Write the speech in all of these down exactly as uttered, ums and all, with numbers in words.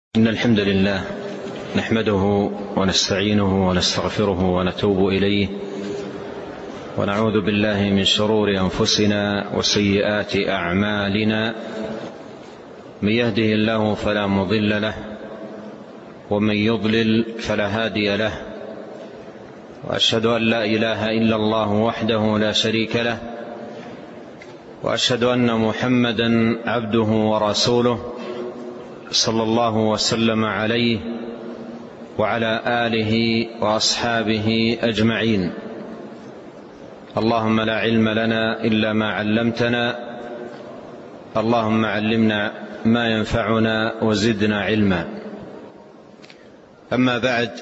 إن الحمد لله نحمده ونستعينه ونستغفره ونتوب إليه ونعوذ بالله من شرور أنفسنا وسيئات أعمالنا. من يهده الله فلا مضل له ومن يضلل فلا هادي له، وأشهد أن لا إله إلا الله وحده لا شريك له، وأشهد أن محمدا عبده ورسوله صلى الله وسلم عليه وعلى آله وأصحابه أجمعين. اللهم لا علم لنا إلا ما علمتنا، اللهم علمنا ما ينفعنا وزدنا علما. أما بعد،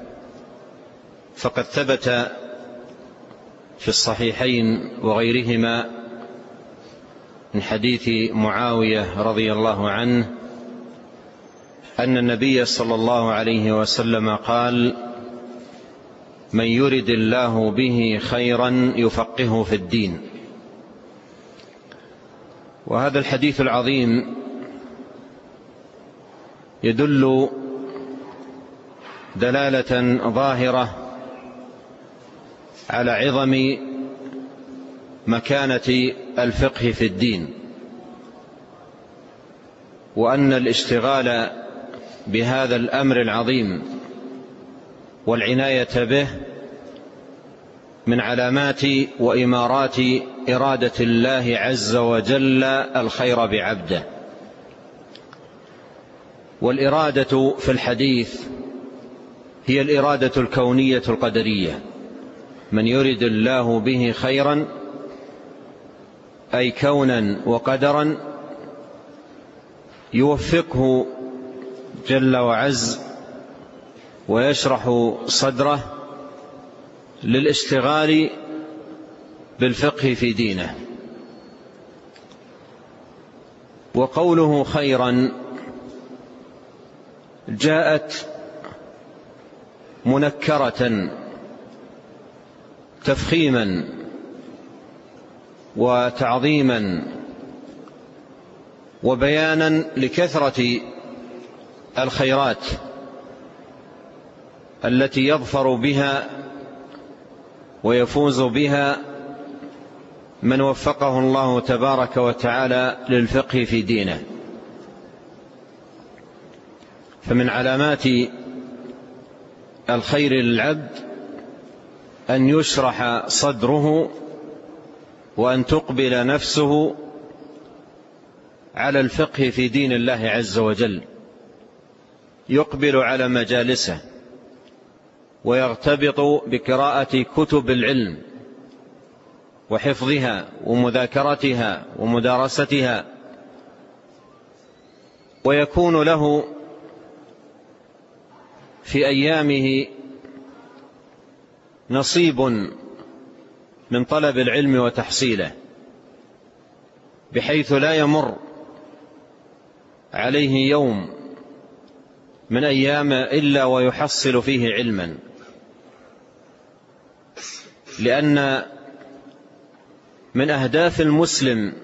فقد ثبت في الصحيحين وغيرهما من حديث معاوية رضي الله عنه أن النبي صلى الله عليه وسلم قال: من يرد الله به خيرا يفقهه في الدين. وهذا الحديث العظيم يدل دلالة ظاهرة على عظم مكانة الفقه في الدين، وأن الاشتغال بهذا الأمر العظيم والعناية به من علامات وإمارات إرادة الله عز وجل الخير بعبده. والإرادة في الحديث هي الإرادة الكونية القدرية. من يرد الله به خيرا أي كونا وقدرا يوفقه جل وعز ويشرح صدره للاشتغال بالفقه في دينه. وقوله خيرا جاءت منكرة تفخيما وتعظيما وبيانا لكثرة الخيرات التي يظفر بها ويفوز بها من وفقه الله تبارك وتعالى للفقه في دينه. فمن علامات الخير للعبد أن يشرح صدره وأن تقبل نفسه على الفقه في دين الله عز وجل، يقبل على مجالسه ويرتبط بقراءة كتب العلم وحفظها ومذاكرتها ومدارستها، ويكون له في أيامه نصيب من طلب العلم وتحصيله، بحيث لا يمر عليه يوم من أيام إلا ويحصل فيه علما. لأن من أهداف المسلم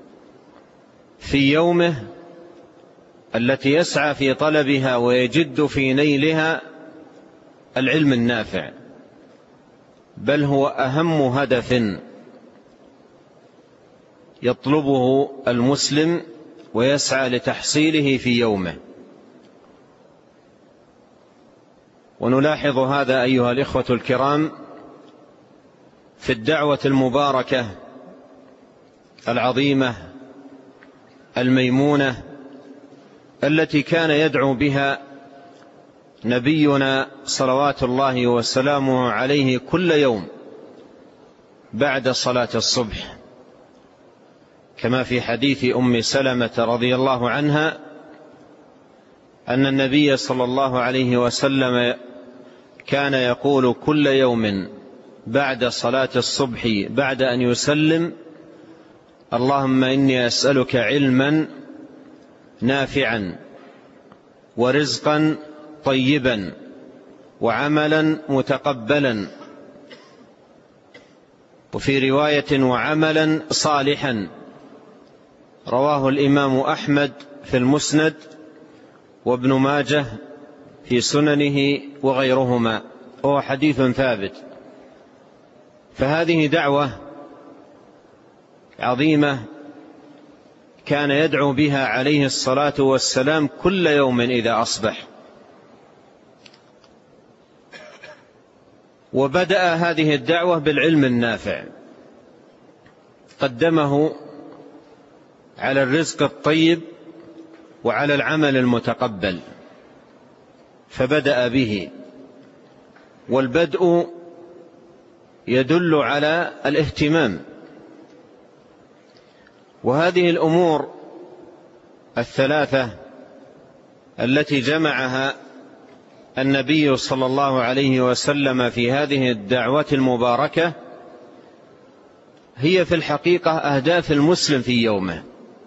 في يومه التي يسعى في طلبها ويجد في نيلها العلم النافع، بل هو أهم هدف يطلبه المسلم ويسعى لتحصيله في يومه. ونلاحظ هذا أيها الإخوة الكرام في الدعوة المباركة العظيمة الميمونة التي كان يدعو بها نبينا صلوات الله وسلامه عليه كل يوم بعد صلاة الصبح، كما في حديث أم سلمة رضي الله عنها أن النبي صلى الله عليه وسلم كان يقول كل يوم بعد صلاة الصبح بعد أن يسلم: اللهم إني أسألك علما نافعا ورزقا طيبا وعملا متقبلا، وفي رواية وعملا صالحا. رواه الإمام أحمد في المسند وابن ماجه في سننه وغيرهما، وهو حديث ثابت. فهذه دعوة عظيمة كان يدعو بها عليه الصلاة والسلام كل يوم إذا أصبح. وبدأ هذه الدعوة بالعلم النافع، قدمه على الرزق الطيب وعلى العمل المتقبل، فبدأ به. والبدء يدل على الاهتمام. وهذه الأمور الثلاثة التي جمعها النبي صلى الله عليه وسلم في هذه الدعوة المباركة هي في الحقيقة أهداف المسلم في يومه.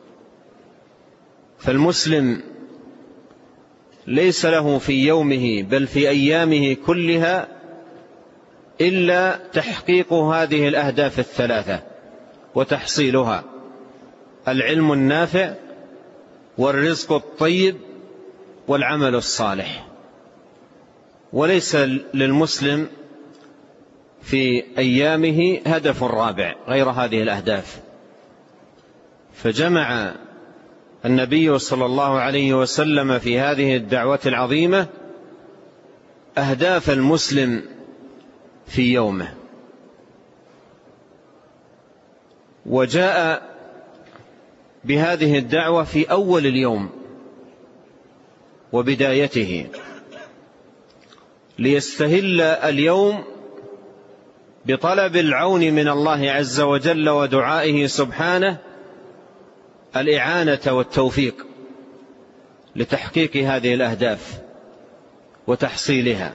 فالمسلم ليس له في يومه بل في أيامه كلها إلا تحقيق هذه الأهداف الثلاثة وتحصيلها: العلم النافع، والرزق الطيب، والعمل الصالح. وليس للمسلم في أيامه هدف رابع غير هذه الأهداف. فجمع النبي صلى الله عليه وسلم في هذه الدعوة العظيمة أهداف المسلم في يومه. وجاء بهذه الدعوة في أول اليوم وبدايته، ليستهل اليوم بطلب العون من الله عز وجل ودعائه سبحانه الإعانة والتوفيق لتحقيق هذه الأهداف وتحصيلها.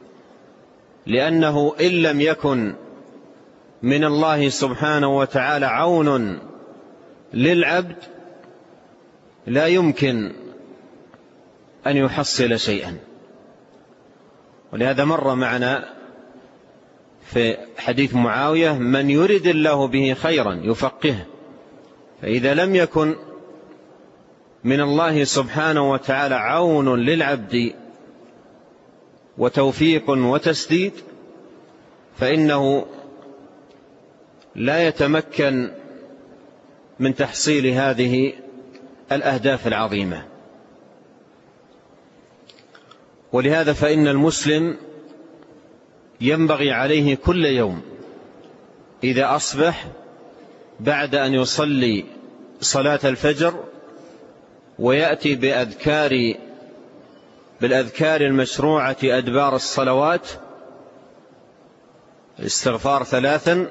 لأنه إن لم يكن من الله سبحانه وتعالى عون للعبد لا يمكن أن يحصل شيئا. ولهذا مر معنا في حديث معاوية: من يرد الله به خيرا يفقهه. فإذا لم يكن من الله سبحانه وتعالى عون للعبد وتوفيق وتسديد فإنه لا يتمكن من تحصيل هذه الأهداف العظيمة. ولهذا فإن المسلم ينبغي عليه كل يوم إذا أصبح بعد أن يصلي صلاة الفجر ويأتي بأذكار بالأذكار المشروعة أدبار الصلوات: الاستغفار ثلاثا،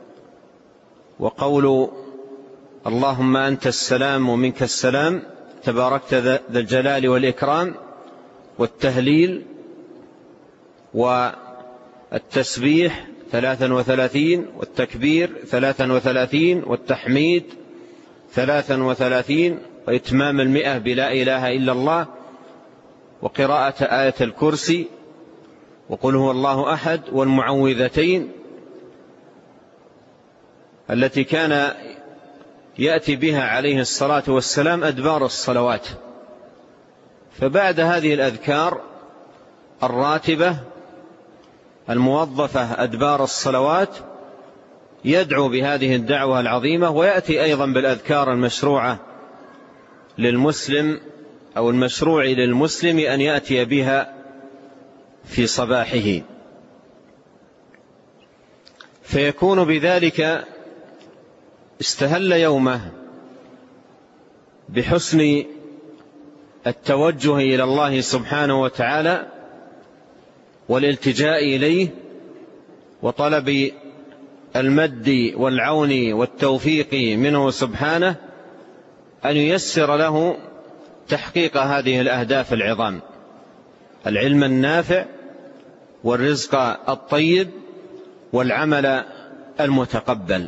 وقول اللهم أنت السلام ومنك السلام تباركت ذا الجلال والإكرام، والتهليل والتسبيح ثلاثا وثلاثين، والتكبير ثلاثا وثلاثين، والتحميد ثلاثا وثلاثين، وإتمام المئة بلا إله إلا الله، وقراءة آية الكرسي، وقل هو الله أحد، والمعوذتين التي كان يأتي بها عليه الصلاة والسلام أدبار الصلوات. فبعد هذه الأذكار الراتبة الموظفة أدبار الصلوات يدعو بهذه الدعوة العظيمة، ويأتي أيضا بالأذكار المشروعة للمسلم أو المشروع للمسلم أن يأتي بها في صباحه، فيكون بذلك استهل يومه بحسن التوجه إلى الله سبحانه وتعالى والالتجاء إليه وطلب المد والعون والتوفيق منه سبحانه أن ييسر له تحقيق هذه الأهداف العظام: العلم النافع، والرزق الطيب، والعمل المتقبل.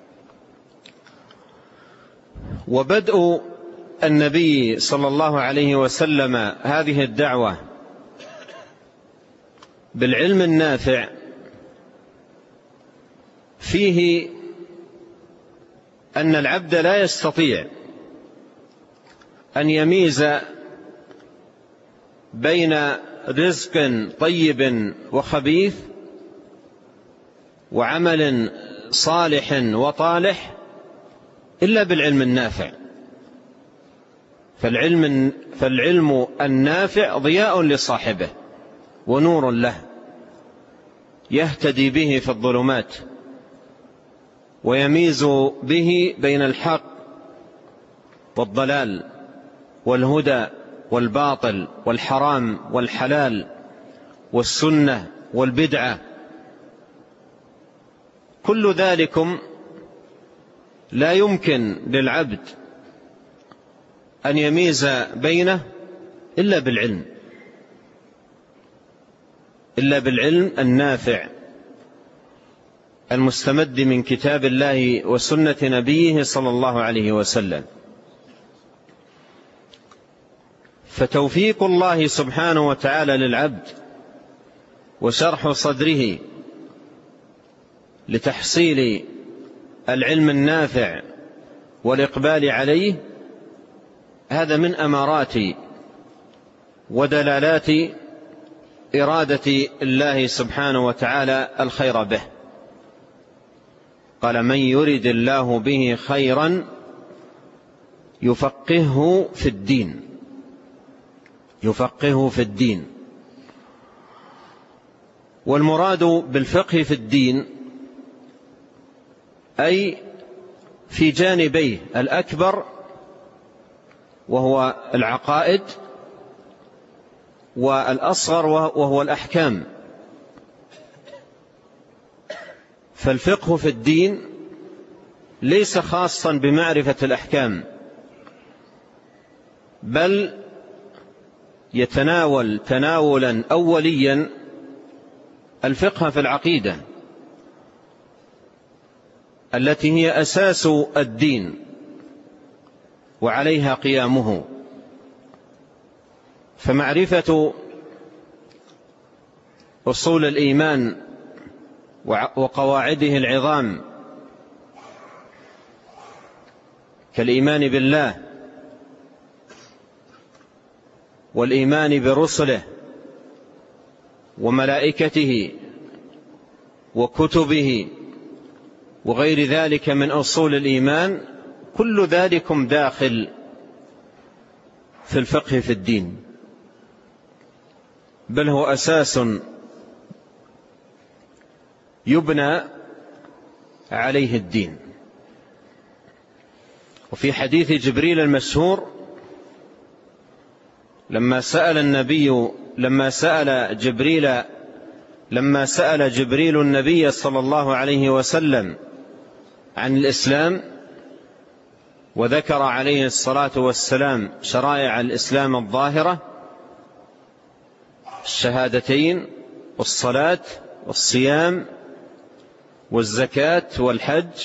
وبدء النبي صلى الله عليه وسلم هذه الدعوة بالعلم النافع فيه أن العبد لا يستطيع أن يميز بين رزق طيب وخبيث وعمل صالح وطالح إلا بالعلم النافع. فالعلم, فالعلم النافع ضياء لصاحبه ونور له، يهتدي به في الظلمات ويميز به بين الحق والضلال والهدى والباطل والحرام والحلال والسنة والبدعة. كل ذلكم لا يمكن للعبد أن يميز بينه إلا بالعلم، إلا بالعلم النافع المستمد من كتاب الله وسنة نبيه صلى الله عليه وسلم. فتوفيق الله سبحانه وتعالى للعبد وشرح صدره لتحصيل العلم النافع والإقبال عليه، هذا من أمارات ودلالات إرادة الله سبحانه وتعالى الخير به. قال: من يرد الله به خيرا يفقهه في الدين، يفقهه في الدين. والمراد بالفقه في الدين أي في جانبيه الأكبر، وهو العقائد، والأصغر وهو الأحكام. فالفقه في الدين ليس خاصا بمعرفة الأحكام، بل يتناول تناولا أوليا الفقه في العقيدة التي هي أساس الدين وعليها قيامه. فمعرفة أصول الإيمان وقواعده العظام كالإيمان بالله والإيمان برسله وملائكته وكتبه وغير ذلك من أصول الإيمان، كل ذلكم داخل في الفقه في الدين، بل هو أساس يبنى عليه الدين. وفي حديث جبريل المشهور لما سأل النبي لما سأل جبريل لما سأل جبريل النبي صلى الله عليه وسلم عن الإسلام، وذكر عليه الصلاة والسلام شرائع الإسلام الظاهرة: الشهادتين والصلاة والصيام والزكاة والحج.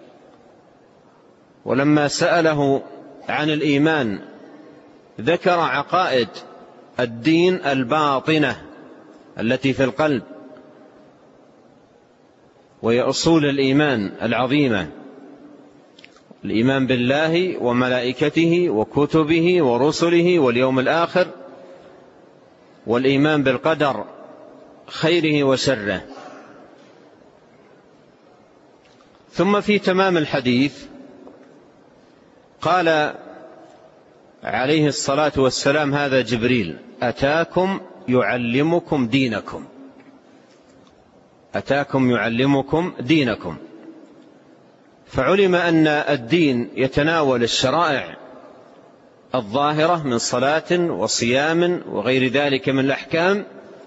ولما سأله عن الإيمان ذكر عقائد الدين الباطنة التي في القلب، وهي أصول الإيمان العظيمة: الإيمان بالله وملائكته وكتبه ورسله واليوم الآخر، والإيمان بالقدر خيره وشره. ثم في تمام الحديث قال عليه الصلاة والسلام: هذا جبريل أتاكم يعلمكم دينكم، أتاكم يعلمكم دينكم. فعلم أن الدين يتناول الشرائع الظاهرة من صلاة وصيام وغير ذلك من الأحكام،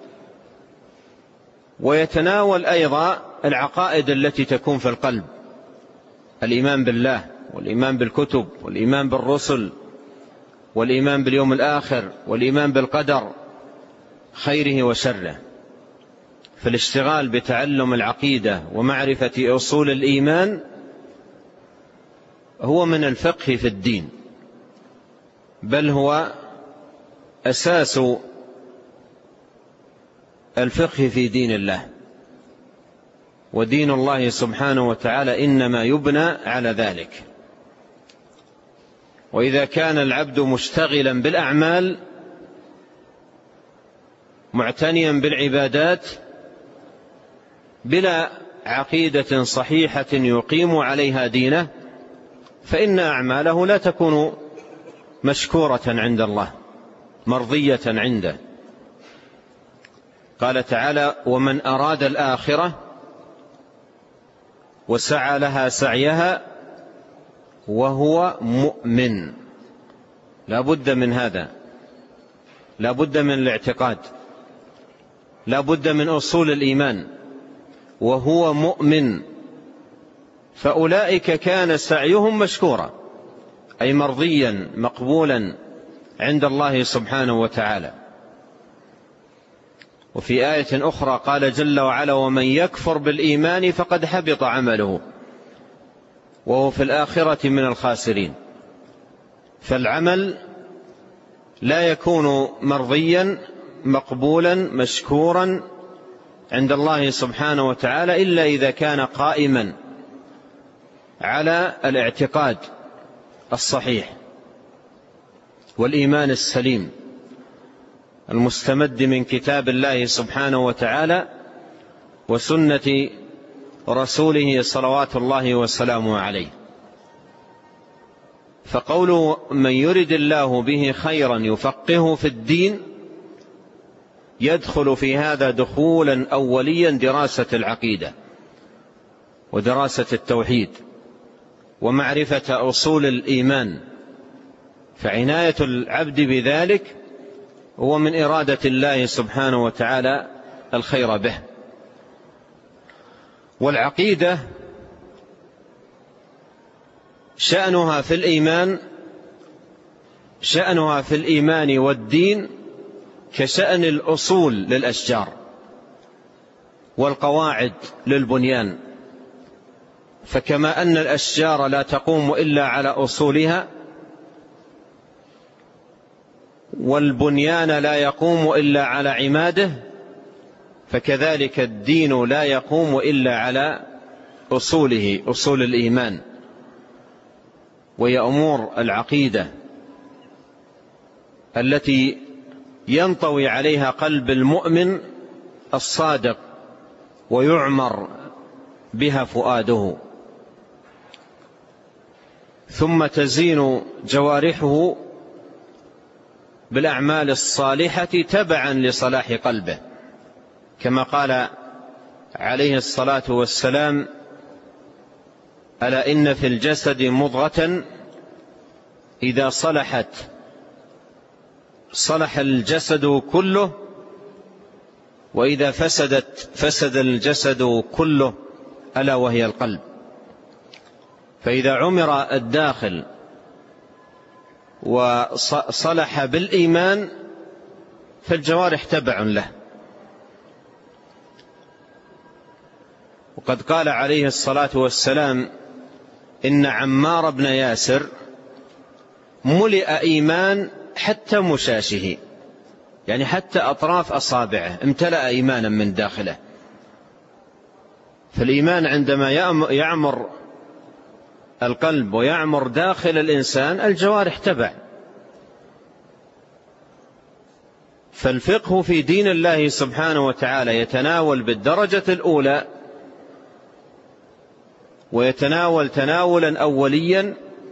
ويتناول أيضا العقائد التي تكون في القلب: الإيمان بالله والإيمان بالكتب والإيمان بالرسل والإيمان باليوم الآخر والإيمان بالقدر خيره وشره. فالاشتغال بتعلم العقيدة ومعرفة أصول الإيمان هو من الفقه في الدين، بل هو أساس الفقه في دين الله. ودين الله سبحانه وتعالى إنما يبنى على ذلك. وإذا كان العبد مشتغلا بالأعمال معتنيا بالعبادات بلا عقيدة صحيحة يقيم عليها دينه، فإن أعماله لا تكون مشكورة عند الله مرضية عنده. قال تعالى: ومن أراد الآخرة وسعى لها سعيها وهو مؤمن. لا بد من هذا، لا بد من الاعتقاد، لا بد من أصول الإيمان. وهو مؤمن، فأولئك كان سعيهم مشكورا، أي مرضيا مقبولا عند الله سبحانه وتعالى. وفي آية أخرى قال جل وعلا: ومن يكفر بالإيمان فقد حبط عمله وهو في الآخرة من الخاسرين. فالعمل لا يكون مرضيا مقبولا مشكورا عند الله سبحانه وتعالى إلا إذا كان قائما على الاعتقاد الصحيح والإيمان السليم المستمد من كتاب الله سبحانه وتعالى وسنة رسوله صلوات الله وسلامه عليه. فقول من يرد الله به خيرا يفقهه في الدين يدخل في هذا دخولا أوليا دراسة العقيدة ودراسة التوحيد ومعرفة أصول الإيمان، فعناية العبد بذلك هو من إرادة الله سبحانه وتعالى الخير به. والعقيدة شأنها في الإيمان شأنها في الإيمان والدين كشأن الأصول للأشجار والقواعد للبنيان. فكما أن الأشجار لا تقوم إلا على أصولها، والبنيان لا يقوم إلا على عماده، فكذلك الدين لا يقوم إلا على أصوله، أصول الإيمان، وهي أمور العقيدة التي ينطوي عليها قلب المؤمن الصادق ويعمر بها فؤاده، ثم تزين جوارحه بالأعمال الصالحة تبعا لصلاح قلبه، كما قال عليه الصلاة والسلام: ألا إن في الجسد مضغة إذا صلحت صلح الجسد كله، وإذا فسدت فسد الجسد كله، ألا وهي القلب. فإذا عمر الداخل وصلح بالإيمان فالجوارح تبع له. وقد قال عليه الصلاة والسلام: إن عمار بن ياسر ملئ إيمان حتى مشاشه، يعني حتى أطراف أصابعه امتلأ إيمانا من داخله. فالإيمان عندما يعمر القلب ويعمر داخل الإنسان الجوارح تبع. فالفقه في دين الله سبحانه وتعالى يتناول بالدرجة الأولى، ويتناول تناولا أوليا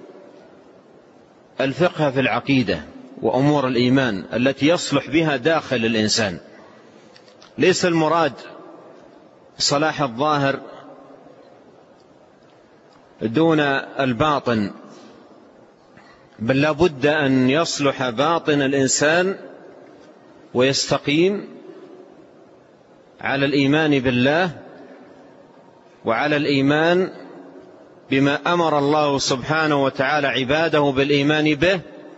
الفقه في العقيدة وأمور الإيمان التي يصلح بها داخل الإنسان. ليس المراد صلاح الظاهر دون الباطن، بل لا بد أن يصلح باطن الإنسان ويستقيم على الإيمان بالله وعلى الإيمان بما أمر الله سبحانه وتعالى عباده بالإيمان به،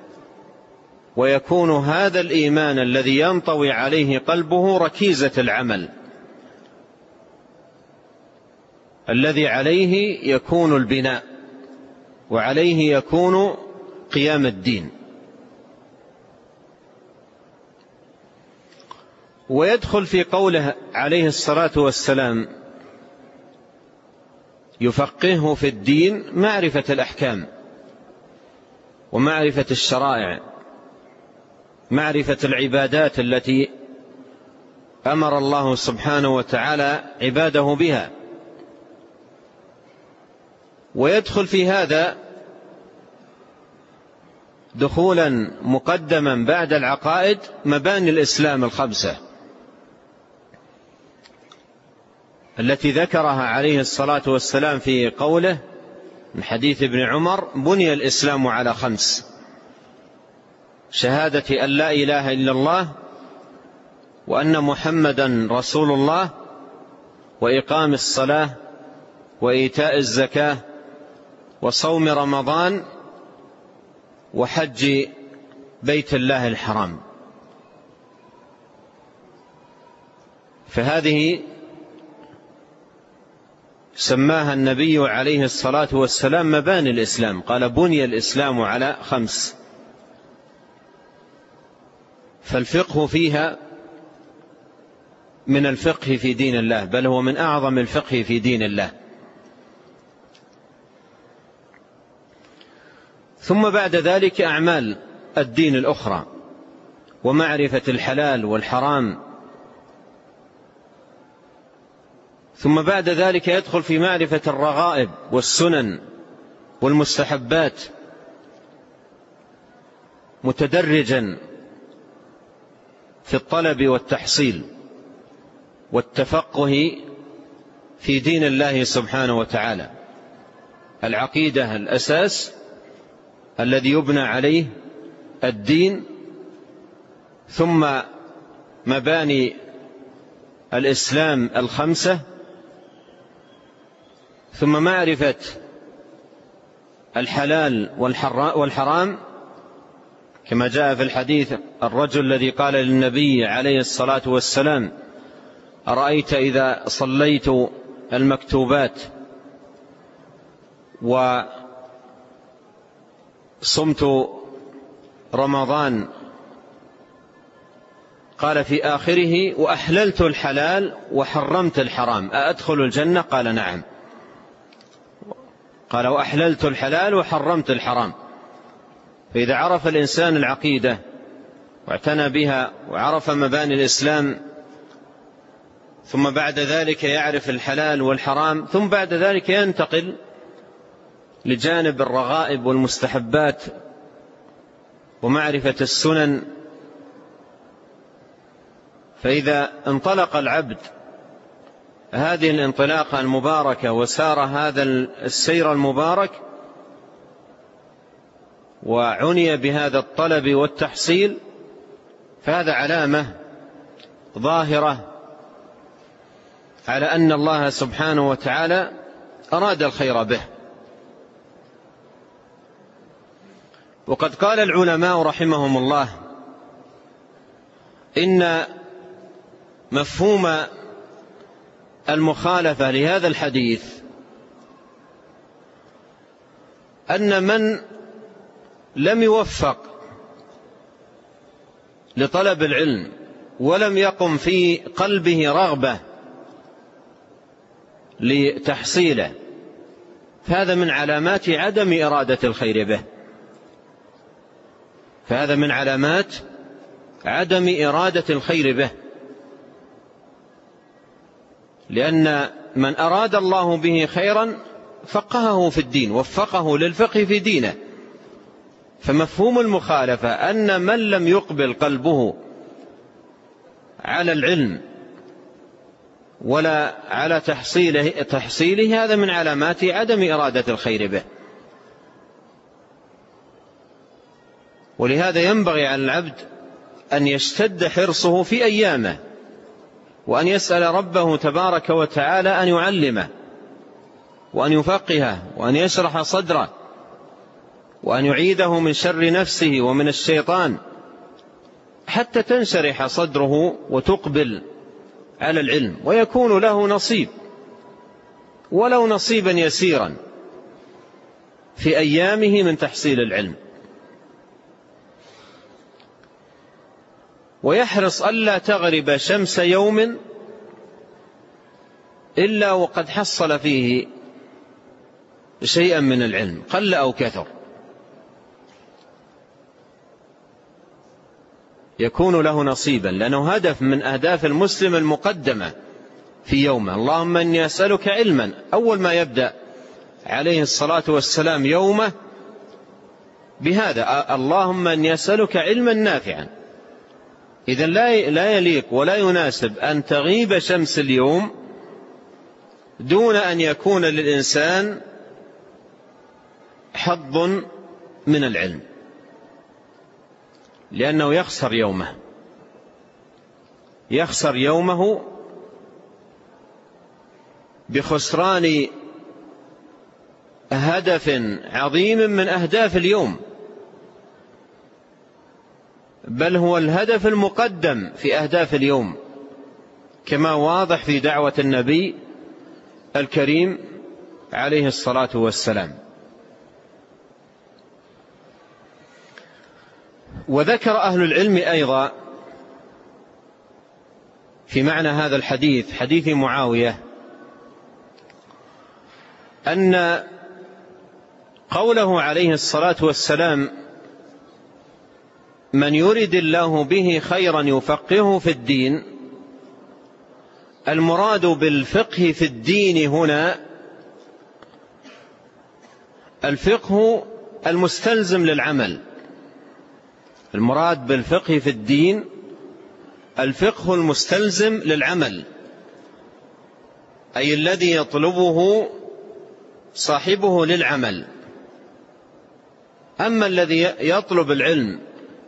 ويكون هذا الإيمان الذي ينطوي عليه قلبه ركيزة العمل الذي عليه يكون البناء وعليه يكون قيام الدين. ويدخل في قوله عليه الصلاة والسلام: يفقهه في الدين، معرفة الأحكام ومعرفة الشرائع، معرفة العبادات التي أمر الله سبحانه وتعالى عباده بها. ويدخل في هذا دخولا مقدما بعد العقائد مباني الإسلام الخمسة التي ذكرها عليه الصلاة والسلام في قوله من حديث ابن عمر: بني الإسلام على خمس: شهادة أن لا إله إلا الله وأن محمدا رسول الله، وإقام الصلاة، وإيتاء الزكاة، وصوم رمضان، وحج بيت الله الحرام. فهذه سماها النبي عليه الصلاة والسلام مباني الإسلام، قال: بني الإسلام على خمس. فالفقه فيها من الفقه في دين الله، بل هو من أعظم الفقه في دين الله. ثم بعد ذلك أعمال الدين الأخرى، ومعرفة الحلال والحرام. ثم بعد ذلك يدخل في معرفة الرغائب والسنن والمستحبات متدرجا في الطلب والتحصيل والتفقه في دين الله سبحانه وتعالى. العقيدة الأساس الذي يبنى عليه الدين، ثم مباني الإسلام الخمسة، ثم معرفة الحلال والحرام، كما جاء في الحديث الرجل الذي قال للنبي عليه الصلاة والسلام: أرأيت إذا صليت المكتوبات وصمت رمضان، قال في آخره: وأحللت الحلال وحرمت الحرام، أأدخل الجنة؟ قال: نعم. قال: وأحللت الحلال وحرمت الحرام. فإذا عرف الإنسان العقيدة واعتنى بها وعرف مباني الإسلام، ثم بعد ذلك يعرف الحلال والحرام، ثم بعد ذلك ينتقل لجانب الرغائب والمستحبات ومعرفة السنن. فإذا انطلق العبد هذه الانطلاقة المباركة وسار هذا السير المبارك وعني بهذا الطلب والتحصيل، فهذا علامة ظاهرة على أن الله سبحانه وتعالى أراد الخير به. وقد قال العلماء رحمهم الله إن مفهوم المخالفة لهذا الحديث أن من لم يوفق لطلب العلم ولم يقم في قلبه رغبة لتحصيله، فهذا من علامات عدم إرادة الخير به، فهذا من علامات عدم إرادة الخير به. لأن من أراد الله به خيرا فقهه في الدين، وفقه للفقه في دينه. فمفهوم المخالفة أن من لم يقبل قلبه على العلم ولا على تحصيله, تحصيله هذا من علامات عدم إرادة الخير به. ولهذا ينبغي على العبد أن يشتد حرصه في أيامه، وأن يسأل ربه تبارك وتعالى أن يعلمه وأن يفقهه وأن يشرح صدره وأن يعيده من شر نفسه ومن الشيطان، حتى تنشرح صدره وتقبل على العلم، ويكون له نصيب ولو نصيبا يسيرا في أيامه من تحصيل العلم. ويحرص ألا تغرب شمس يوم إلا وقد حصل فيه شيئا من العلم قل أو كثر. يكون له نصيبا، لأنه هدف من أهداف المسلم المقدمة في يومه. اللهم إني أسألك علما، أول ما يبدأ عليه الصلاة والسلام يومه بهذا، اللهم إني أسألك علما نافعا. إذن لا يليق ولا يناسب أن تغيب شمس اليوم دون أن يكون للإنسان حظ من العلم، لأنه يخسر يومه يخسر يومه بخسران هدف عظيم من أهداف اليوم، بل هو الهدف المقدم في أهداف اليوم، كما واضح في دعوة النبي الكريم عليه الصلاة والسلام. وذكر أهل العلم أيضا في معنى هذا الحديث، حديث معاوية، أن قوله عليه الصلاة والسلام من يرد الله به خيرا يفقهه في الدين، المراد بالفقه في الدين هنا الفقه المستلزم للعمل. المراد بالفقه في الدين الفقه المستلزم للعمل، أي الذي يطلبه صاحبه للعمل. أما الذي يطلب العلم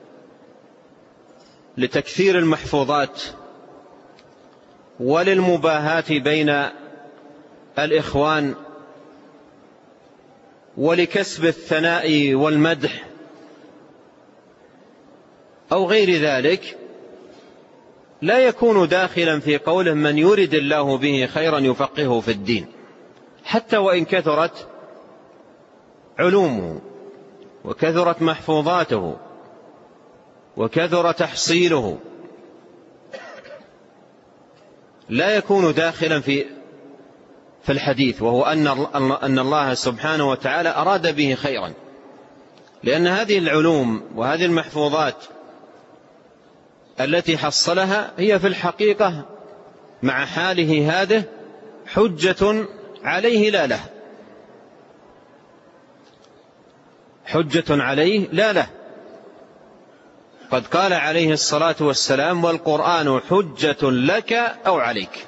لتكثير المحفوظات وللمباهاة بين الإخوان ولكسب الثناء والمدح أو غير ذلك، لا يكون داخلا في قوله من يرد الله به خيرا يفقهه في الدين، حتى وإن كثرت علومه وكثرت محفوظاته وكثر تحصيله، لا يكون داخلا في في الحديث، وهو أن الله سبحانه وتعالى أراد به خيرا، لأن هذه العلوم وهذه المحفوظات التي حصلها هي في الحقيقة مع حاله هذه حجة عليه لا له، حجة عليه لا له. قد قال عليه الصلاة والسلام والقرآن حجة لك أو عليك.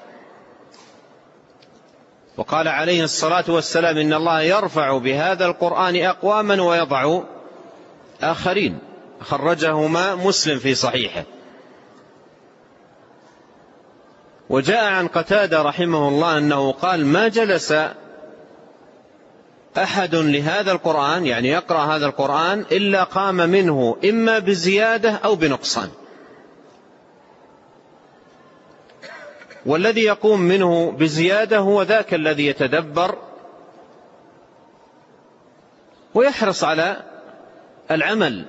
وقال عليه الصلاة والسلام إن الله يرفع بهذا القرآن أقواما ويضع آخرين، خرجهما مسلم في صحيحه. وجاء عن قتادة رحمه الله أنه قال ما جلس أحد لهذا القرآن، يعني يقرأ هذا القرآن، إلا قام منه إما بزيادة أو بنقصان. والذي يقوم منه بزيادة هو ذاك الذي يتدبر ويحرص على العمل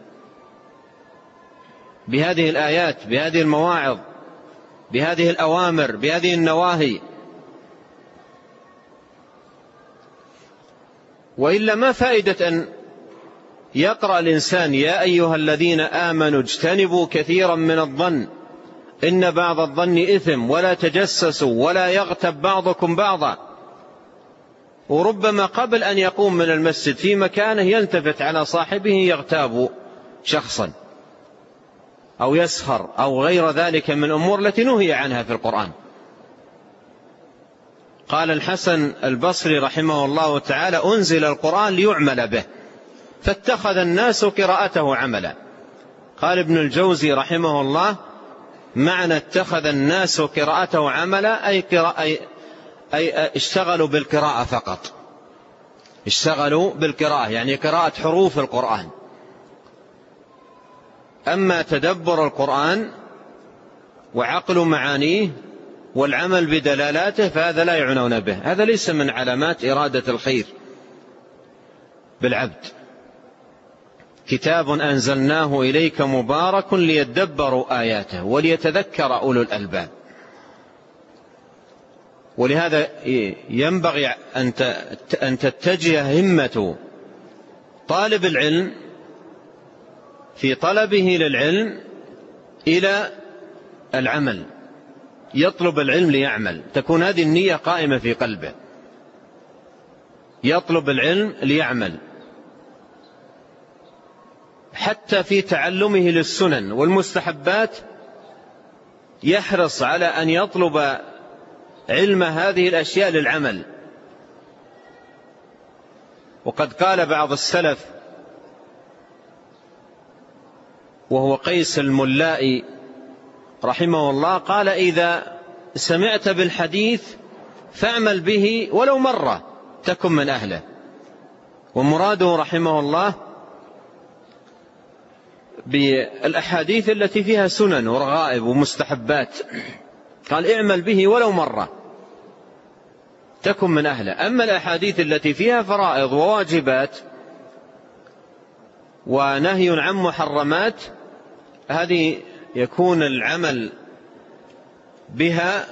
بهذه الآيات، بهذه المواعظ، بهذه الأوامر، بهذه النواهي. وإلا ما فائدة أن يقرأ الإنسان يا أيها الذين آمنوا اجتنبوا كثيرا من الظن إن بعض الظن إثم ولا تجسسوا ولا يغتب بعضكم بعضا، وربما قبل أن يقوم من المسجد في مكانه يلتفت على صاحبه يغتاب شخصا أو يسخر أو غير ذلك من الأمور التي نهي عنها في القرآن. قال الحسن البصري رحمه الله تعالى أنزل القرآن ليعمل به فاتخذ الناس قراءته عملا. قال ابن الجوزي رحمه الله معنى اتخذ الناس قراءته عملا أي, قراءة أي, أي اشتغلوا بالقراءة فقط، اشتغلوا بالقراءة يعني قراءة حروف القرآن. أما تدبر القرآن وعقل معانيه والعمل بدلالاته فهذا لا يعنون به، هذا ليس من علامات إرادة الخير بالعبد. كتاب أنزلناه إليك مبارك ليدبروا آياته وليتذكر أولو الألباب. ولهذا ينبغي أن تتجه همة طالب العلم في طلبه للعلم إلى العمل، يطلب العلم ليعمل، تكون هذه النية قائمة في قلبه، يطلب العلم ليعمل. حتى في تعلمه للسنن والمستحبات يحرص على أن يطلب علم هذه الأشياء للعمل. وقد قال بعض السلف وهو قيس الملائي رحمه الله، قال: إذا سمعت بالحديث فاعمل به ولو مرة تكن من أهله. ومراده رحمه الله بالأحاديث التي فيها سنن ورغائب ومستحبات، قال: اعمل به ولو مرة تكن من أهله. أما الأحاديث التي فيها فرائض وواجبات ونهي عن محرمات، هذه يكون العمل بها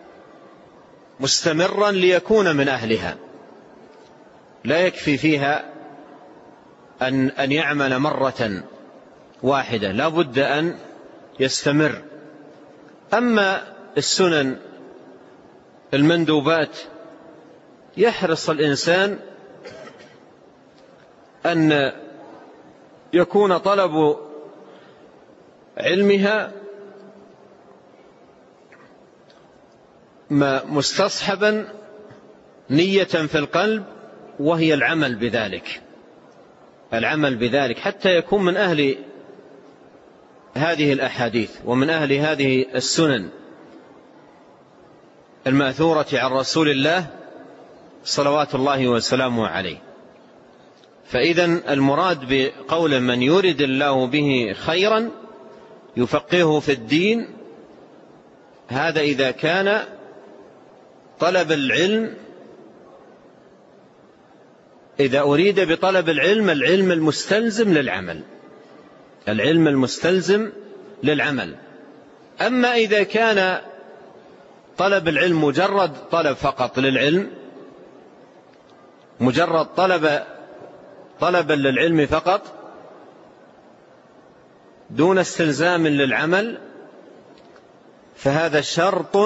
مستمرا ليكون من أهلها، لا يكفي فيها أن أن يعمل مرة واحدة، لا بد أن يستمر. أما السنن المندوبات يحرص الإنسان أن يكون طلب علمها مستصحبا نية في القلب، وهي العمل بذلك، العمل بذلك حتى يكون من أهل هذه الأحاديث ومن أهل هذه السنن المأثورة عن رسول الله صلوات الله وسلامه عليه. فإذا المراد بقول من يرد الله به خيرا يفقهه في الدين، هذا إذا كان طلب العلم، إذا أريد بطلب العلم العلم المستلزم للعمل، العلم المستلزم للعمل. أما إذا كان طلب العلم مجرد طلب فقط للعلم، مجرد طلب طلبا للعلم فقط دون استلزام للعمل، فهذا شرط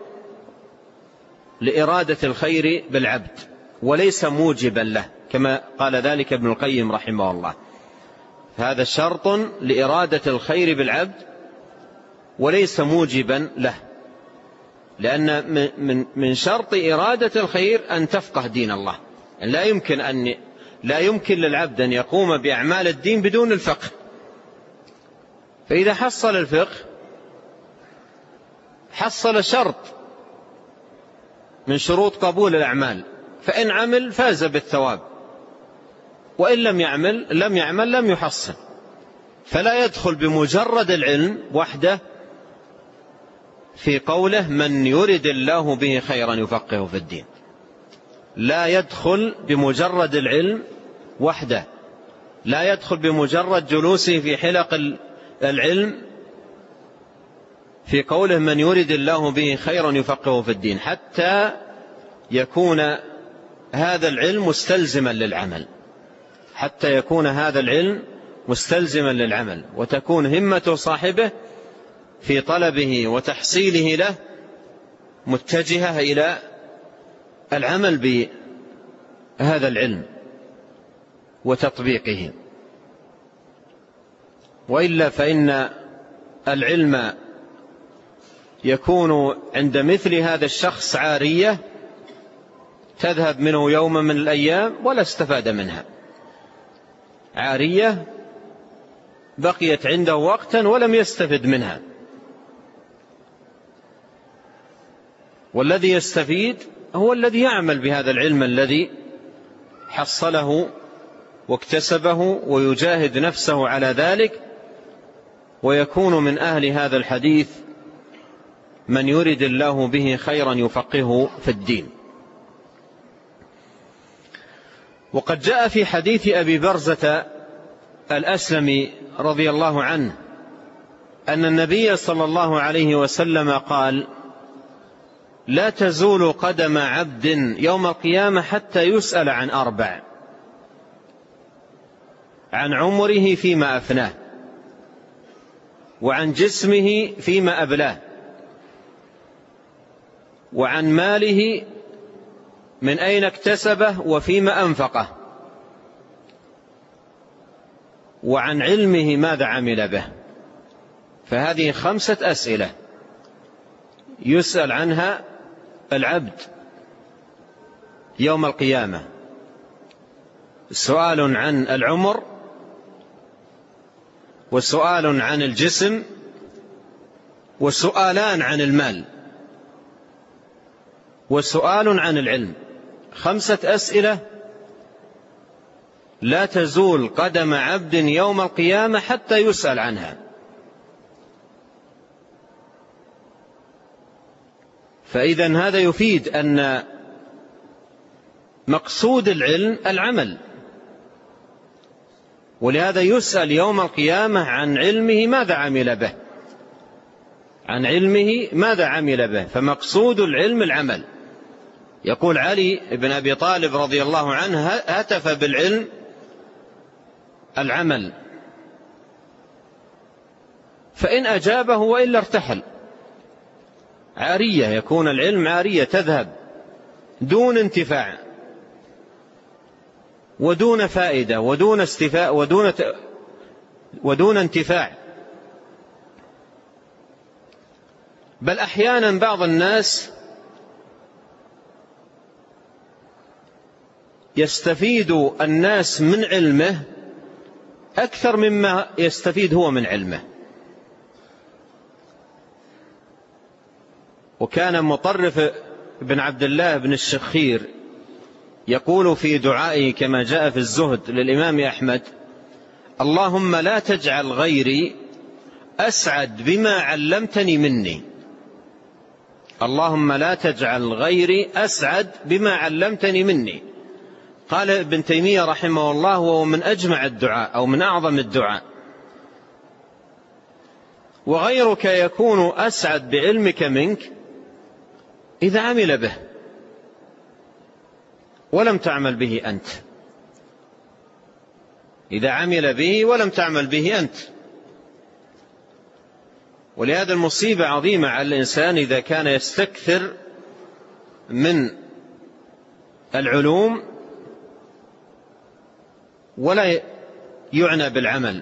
لإرادة الخير بالعبد وليس موجبا له، كما قال ذلك ابن القيم رحمه الله. هذا شرط لإرادة الخير بالعبد وليس موجبا له، لأن من شرط إرادة الخير أن تفقه دين الله. لا يمكن أن لا يمكن للعبد أن يقوم بأعمال الدين بدون الفقه. فإذا حصل الفقه حصل شرط من شروط قبول الأعمال، فإن عمل فاز بالثواب، وإن لم يعمل لم يعمل لم يحصل. فلا يدخل بمجرد العلم وحده في قوله من يرد الله به خيرا يفقهه في الدين، لا يدخل بمجرد العلم وحده، لا يدخل بمجرد جلوسه في حلق العلم في قوله من يرد الله به خيرا يفقهه في الدين، حتى يكون هذا العلم مستلزما للعمل، حتى يكون هذا العلم مستلزما للعمل، وتكون همة صاحبه في طلبه وتحصيله له متجهة إلى العمل بهذا العلم وتطبيقه. وإلا فإن العلم يكون عند مثل هذا الشخص عارية تذهب منه يوم من الأيام ولا استفاد منها، عارية بقيت عنده وقتا ولم يستفد منها. والذي يستفيد هو الذي يعمل بهذا العلم الذي حصله واكتسبه ويجاهد نفسه على ذلك، ويكون من أهل هذا الحديث من يرد الله به خيرا يفقهه في الدين. وقد جاء في حديث أبي برزة الأسلمي رضي الله عنه أن النبي صلى الله عليه وسلم قال لا تزول قدم عبد يوم القيامة حتى يسأل عن أربع: عن عمره فيما أفناه، وعن جسمه فيما أبلاه، وعن ماله من أين اكتسبه وفيما أنفقه، وعن علمه ماذا عمل به. فهذه خمسة أسئلة يسأل عنها العبد يوم القيامة: سؤال عن العمر، وسؤال عن الجسم، وسؤالان عن المال، وسؤال عن العلم. خمسة أسئلة لا تزول قدم عبد يوم القيامة حتى يسأل عنها. فإذن هذا يفيد أن مقصود العلم العمل، ولهذا يسأل يوم القيامة عن علمه ماذا عمل به، عن علمه ماذا عمل به. فمقصود العلم العمل. يقول علي بن أبي طالب رضي الله عنه: هتف بالعلم العمل، فإن أجابه وإلا ارتحل. عارية، يكون العلم عارية تذهب دون انتفاع ودون فائدة ودون استفاء ودون ودون انتفاع. بل أحيانا بعض الناس يستفيد الناس من علمه أكثر مما يستفيد هو من علمه. وكان مطرف بن عبد الله بن الشخير يقول في دعائه كما جاء في الزهد للإمام أحمد: اللهم لا تجعل غيري أسعد بما علمتني مني. اللهم لا تجعل غيري أسعد بما علمتني مني. قال ابن تيمية رحمه الله: وهو من أجمع الدعاء أو من أعظم الدعاء. وغيرك يكون أسعد بعلمك منك إذا عمل به ولم تعمل به أنت، إذا عمل به ولم تعمل به أنت. ولهذا المصيبة عظيمة على الإنسان إذا كان يستكثر من العلوم ولا يعنى بالعمل،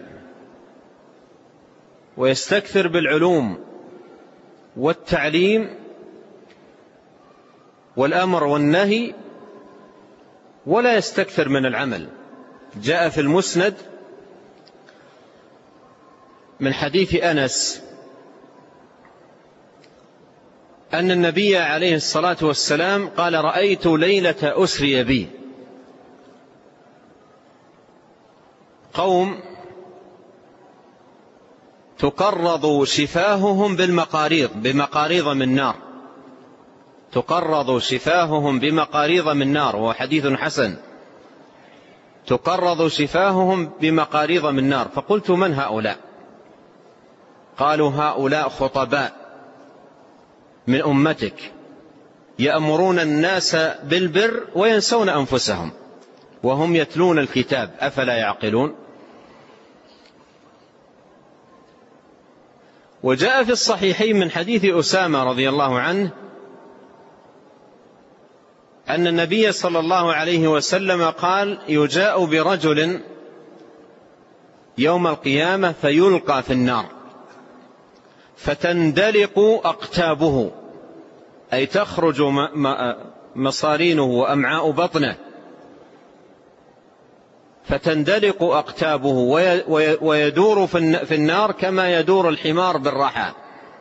ويستكثر بالعلوم والتعليم والأمر والنهي ولا يستكثر من العمل. جاء في المسند من حديث أنس أن النبي عليه الصلاة والسلام قال: رأيت ليلة أسري بي قوم تقرض شفاههم بالمقاريض بمقاريض من نار، تقرض شفاههم بمقاريض من نار، وهو حديث حسن. تقرض شفاههم بمقاريض من نار. فقلت: من هؤلاء؟ قالوا: هؤلاء خطباء من أمتك يأمرون الناس بالبر وينسون أنفسهم وهم يتلون الكتاب أفلا يعقلون. وجاء في الصحيحين من حديث أسامة رضي الله عنه أن النبي صلى الله عليه وسلم قال: يجاء برجل يوم القيامة فيلقى في النار فتندلق أقتابه، أي تخرج مصارينه وأمعاء بطنه، فتندلق أقتابه ويدور في النار كما يدور الحمار بالرحى.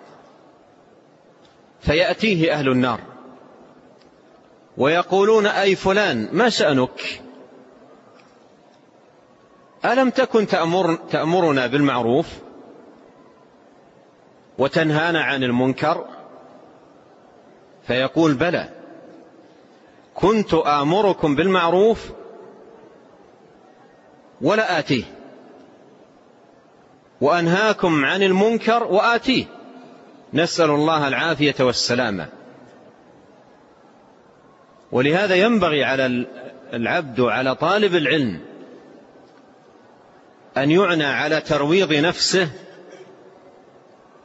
فيأتيه أهل النار ويقولون: أي فلان ما شأنك؟ ألم تكن تأمر تأمرنا بالمعروف وتنهانا عن المنكر؟ فيقول: بلى، كنت آمركم بالمعروف ولا آتيه، وأنهاكم عن المنكر وآتيه. نسأل الله العافية والسلامة. ولهذا ينبغي على العبد وعلى طالب العلم أن يعنى على ترويض نفسه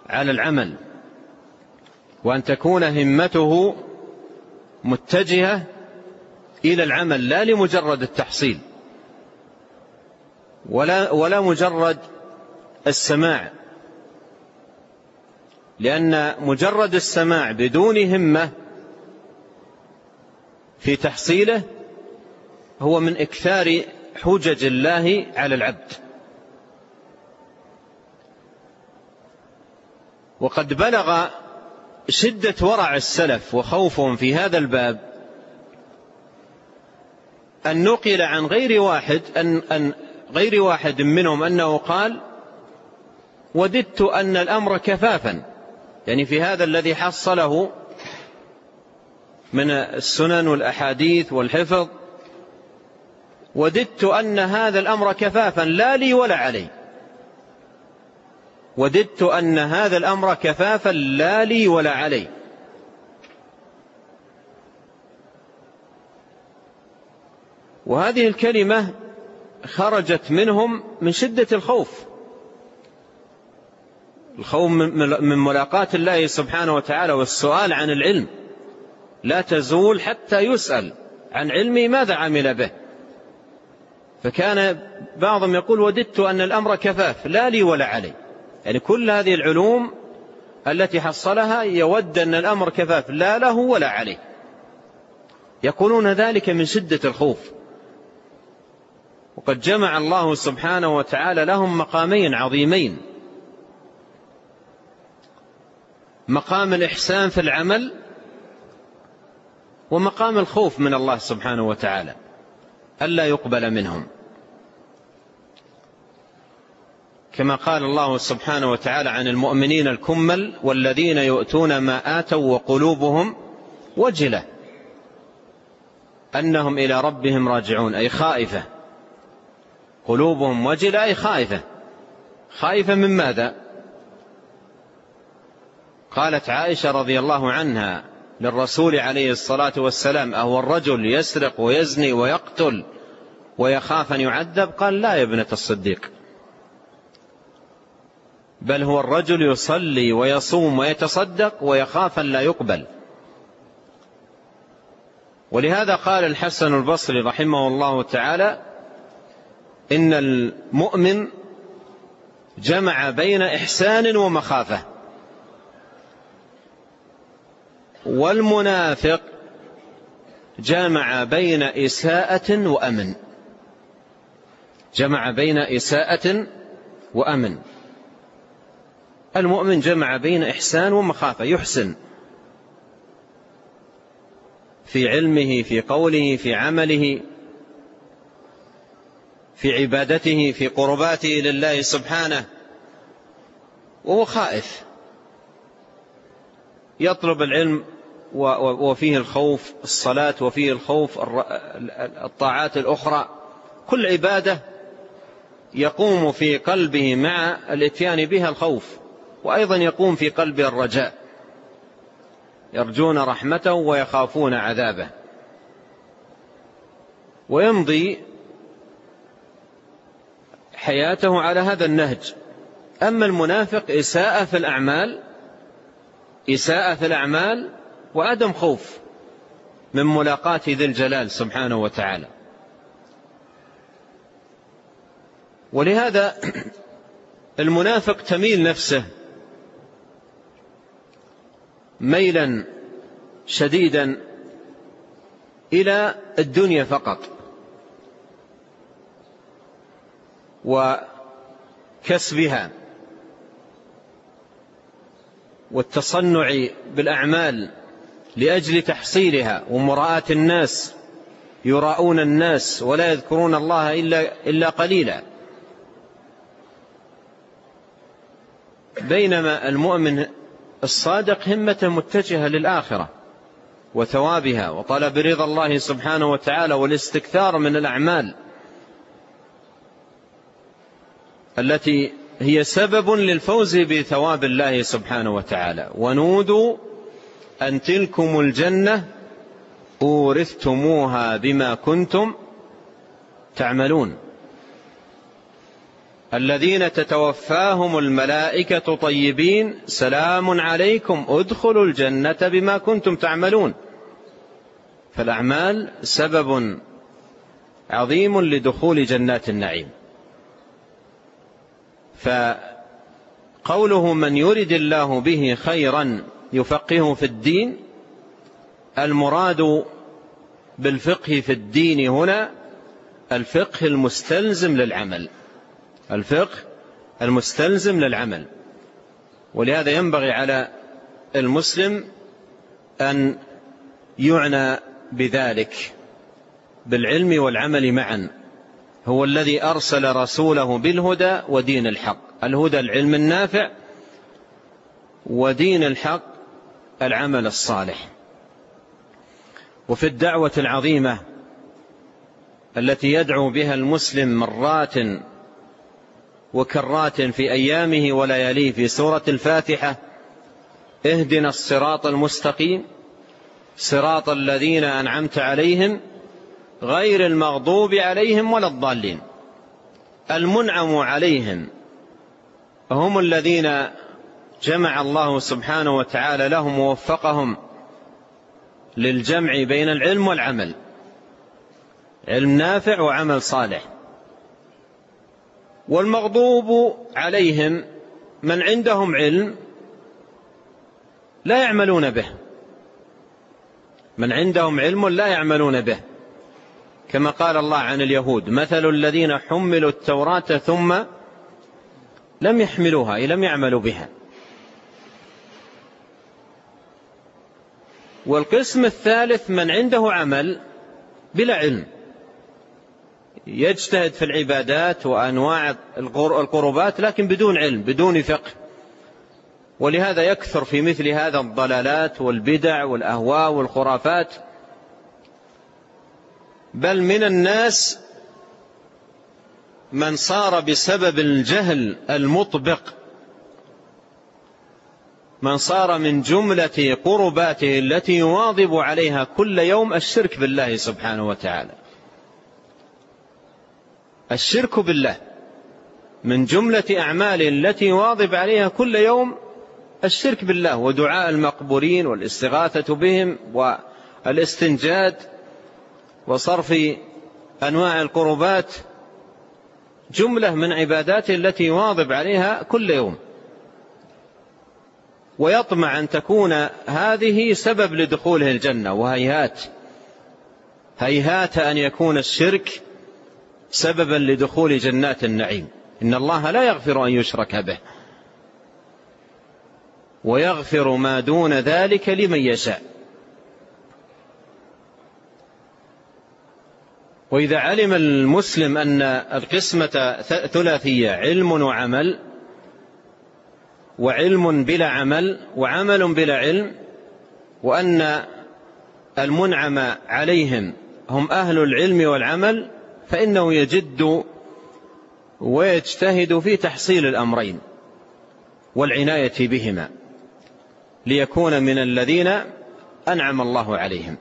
على العمل، وأن تكون همته متجهة إلى العمل لا لمجرد التحصيل ولا, ولا مجرد السماع، لأن مجرد السماع بدون همة في تحصيله هو من إكثار حجج الله على العبد. وقد بلغ شدة ورع السلف وخوفهم في هذا الباب أن نقل عن غير واحد أن, أن غير واحد منهم أنه قال: وددت أن الأمر كفافا، يعني في هذا الذي حصله من السنن والأحاديث والحفظ، وددت أن هذا الأمر كفافا لا لي ولا علي، وددت أن هذا الأمر كفافا لا لي ولا علي. وهذه الكلمة خرجت منهم من شدة الخوف، الخوف من ملاقاة الله سبحانه وتعالى والسؤال عن العلم، لا تزول حتى يسأل عن علمي ماذا عمل به. فكان بعضهم يقول: وددت أن الأمر كفاف لا لي ولا علي، يعني كل هذه العلوم التي حصلها يود أن الأمر كفاف لا له ولا عليه. يقولون ذلك من شدة الخوف. وقد جمع الله سبحانه وتعالى لهم مقامين عظيمين: مقام الإحسان في العمل، ومقام الخوف من الله سبحانه وتعالى ألا يقبل منهم، كما قال الله سبحانه وتعالى عن المؤمنين الكمل: والذين يؤتون ما آتوا وقلوبهم وجلة أنهم إلى ربهم راجعون، أي خائفة، قلوبهم وجلة أي خائفة. خائفة من ماذا؟ قالت عائشة رضي الله عنها للرسول عليه الصلاة والسلام: أهو الرجل يسرق ويزني ويقتل ويخاف أن يعذب؟ قال: لا يا ابنة الصديق، بل هو الرجل يصلي ويصوم ويتصدق ويخاف أن لا يقبل. ولهذا قال الحسن البصري رحمه الله تعالى: إن المؤمن جمع بين إحسان ومخافة، والمنافق جمع بين إساءة وأمن. جمع بين إساءة وأمن. المؤمن جمع بين إحسان ومخافة، يحسن في علمه، في قوله، في عمله، في عبادته، في قرباته لله سبحانه، وهو خائف يطلب العلم وفيه الخوف، الصلاة وفيه الخوف، الطاعات الأخرى، كل عبادة يقوم في قلبه مع الاتيان بها الخوف، وأيضا يقوم في قلبه الرجاء، يرجون رحمته ويخافون عذابه، ويمضي حياته على هذا النهج. أما المنافق إساءة في الأعمال، إساءة في الأعمال وعدم خوف من ملاقاة ذي الجلال سبحانه وتعالى. ولهذا المنافق تميل نفسه ميلا شديدا إلى الدنيا فقط، وكسبها والتصنع بالأعمال لأجل تحصيلها ومراءة الناس، يراؤون الناس ولا يذكرون الله إلا, إلا قليلا. بينما المؤمن الصادق همته متجهة للآخرة وثوابها وطلب رضا الله سبحانه وتعالى والاستكثار من الأعمال التي هي سبب للفوز بثواب الله سبحانه وتعالى. ونودوا أن تلكم الجنة أورثتموها بما كنتم تعملون. الذين تتوفاهم الملائكة طيبين سلام عليكم ادخلوا الجنة بما كنتم تعملون. فالأعمال سبب عظيم لدخول جنات النعيم. فقوله من يرد الله به خيرا يفقهه في الدين، المراد بالفقه في الدين هنا الفقه المستلزم للعمل، الفقه المستلزم للعمل. ولهذا ينبغي على المسلم أن يعنى بذلك بالعلم والعمل معا. هو الذي أرسل رسوله بالهدى ودين الحق، الهدى العلم النافع، ودين الحق العمل الصالح. وفي الدعوة العظيمة التي يدعو بها المسلم مرات وكرات في أيامه ولياليه في سورة الفاتحة: اهدنا الصراط المستقيم صراط الذين أنعمت عليهم غير المغضوب عليهم ولا الضالين. المنعم عليهم هم الذين جمع الله سبحانه وتعالى لهم ووفقهم للجمع بين العلم والعمل، علم نافع وعمل صالح. والمغضوب عليهم من عندهم علم لا يعملون به، من عندهم علم لا يعملون به، كما قال الله عن اليهود: مثل الذين حملوا التوراة ثم لم يحملوها، أي لم يعملوا بها. والقسم الثالث من عنده عمل بلا علم، يجتهد في العبادات وأنواع القربات لكن بدون علم، بدون فقه. ولهذا يكثر في مثل هذا الضلالات والبدع والأهواء والخرافات. بل من الناس من صار بسبب الجهل المطبق، من صار من جملة قرباته التي يواظب عليها كل يوم الشرك بالله سبحانه وتعالى. الشرك بالله من جملة أعماله التي يواظب عليها كل يوم الشرك بالله، ودعاء المقبورين والاستغاثة بهم والاستنجاد وصرف أنواع القربات جملة من عباداته التي يواظب عليها كل يوم، ويطمع أن تكون هذه سبب لدخوله الجنة. وهيهات هيهات أن يكون الشرك سببا لدخول جنات النعيم. إن الله لا يغفر أن يشرك به ويغفر ما دون ذلك لمن يشاء. وإذا علم المسلم أن القسمة ثلاثية: علم وعمل، وعلم بلا عمل، وعمل بلا علم، وأن المنعم عليهم هم أهل العلم والعمل، فإنه يجد ويجتهد في تحصيل الأمرين والعناية بهما ليكون من الذين أنعم الله عليهم.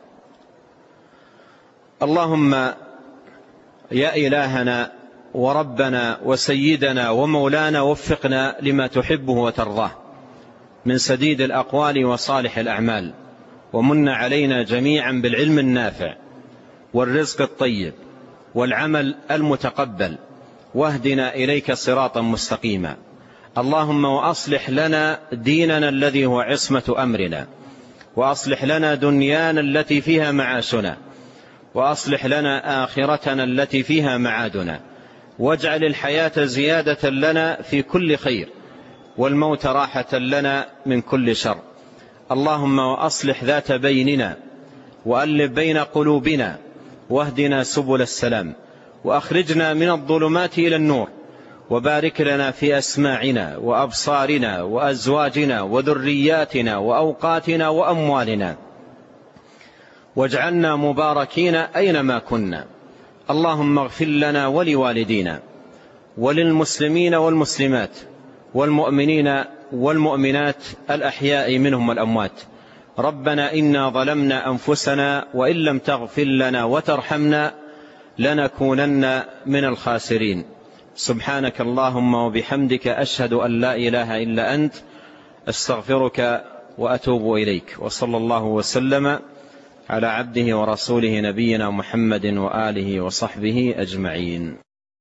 اللهم يا إلهنا وربنا وسيدنا ومولانا وفقنا لما تحبه وترضاه من سديد الأقوال وصالح الأعمال، ومن علينا جميعا بالعلم النافع والرزق الطيب والعمل المتقبل، واهدنا إليك صراطا مستقيما. اللهم وأصلح لنا ديننا الذي هو عصمة أمرنا، وأصلح لنا دنيانا التي فيها معاشنا، وأصلح لنا آخرتنا التي فيها معادنا، واجعل الحياة زيادة لنا في كل خير، والموت راحة لنا من كل شر. اللهم وأصلح ذات بيننا، وألف بين قلوبنا، واهدنا سبل السلام، وأخرجنا من الظلمات إلى النور، وبارك لنا في أسماعنا وأبصارنا وأزواجنا وذرياتنا وأوقاتنا وأموالنا، واجعلنا مباركين أينما كنا. اللهم اغفر لنا ولوالدينا وللمسلمين والمسلمات والمؤمنين والمؤمنات الأحياء منهم والأموات. ربنا إنا ظلمنا أنفسنا وإن لم تغفر لنا وترحمنا لنكونن من الخاسرين. سبحانك اللهم وبحمدك أشهد أن لا إله إلا أنت أستغفرك وأتوب إليك. وصلى الله وسلم على عبده ورسوله نبينا محمد وآله وصحبه أجمعين.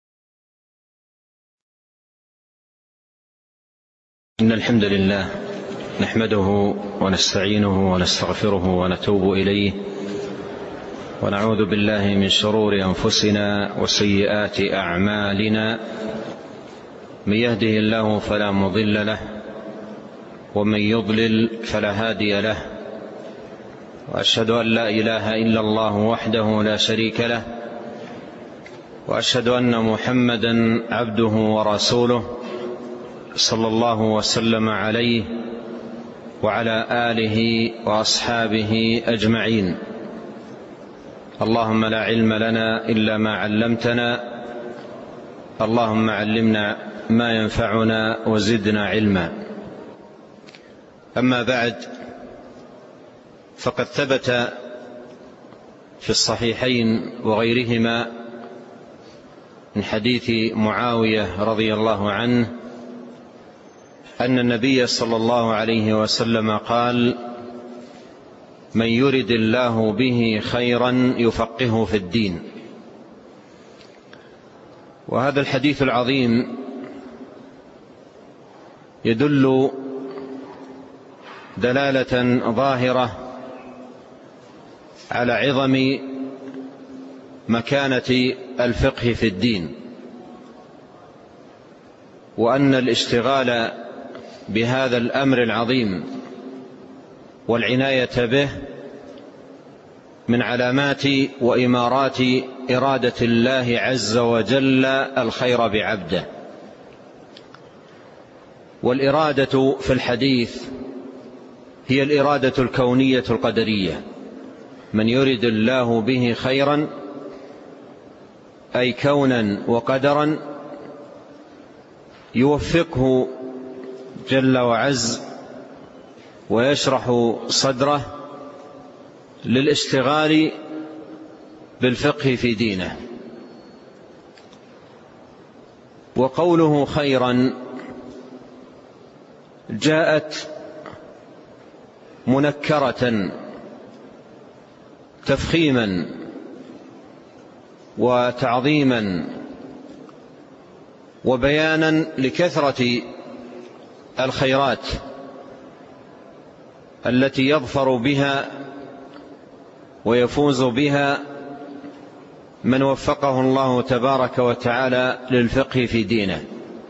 إن الحمد لله نحمده ونستعينه ونستغفره ونتوب إليه، ونعوذ بالله من شرور أنفسنا وسيئات أعمالنا. من يهده الله فلا مضل له، ومن يضلل فلا هادي له، وأشهد أن لا إله إلا الله وحده لا شريك له، وأشهد أن محمدا عبده ورسوله صلى الله وسلم عليه وعلى آله وأصحابه أجمعين. اللهم لا علم لنا إلا ما علمتنا، اللهم علمنا ما ينفعنا وزدنا علما. أما بعد، فقد ثبت في الصحيحين وغيرهما من حديث معاوية رضي الله عنه أن النبي صلى الله عليه وسلم قال: من يرد الله به خيرا يفقهه في الدين. وهذا الحديث العظيم يدل دلالة ظاهرة على عظم مكانة الفقه في الدين، وأن الاشتغال بهذا الأمر العظيم والعناية به من علامات وإمارات إرادة الله عز وجل الخير بعبده. والإرادة في الحديث هي الإرادة الكونية القدرية. من يرد الله به خيرا أي كونا وقدرا يوفقه جل وعز ويشرح صدره للاشتغال بالفقه في دينه. وقوله خيرا جاءت منكرة تفخيما وتعظيما وبيانا لكثرة الخيرات التي يظفر بها ويفوز بها من وفقه الله تبارك وتعالى للفقه في دينه.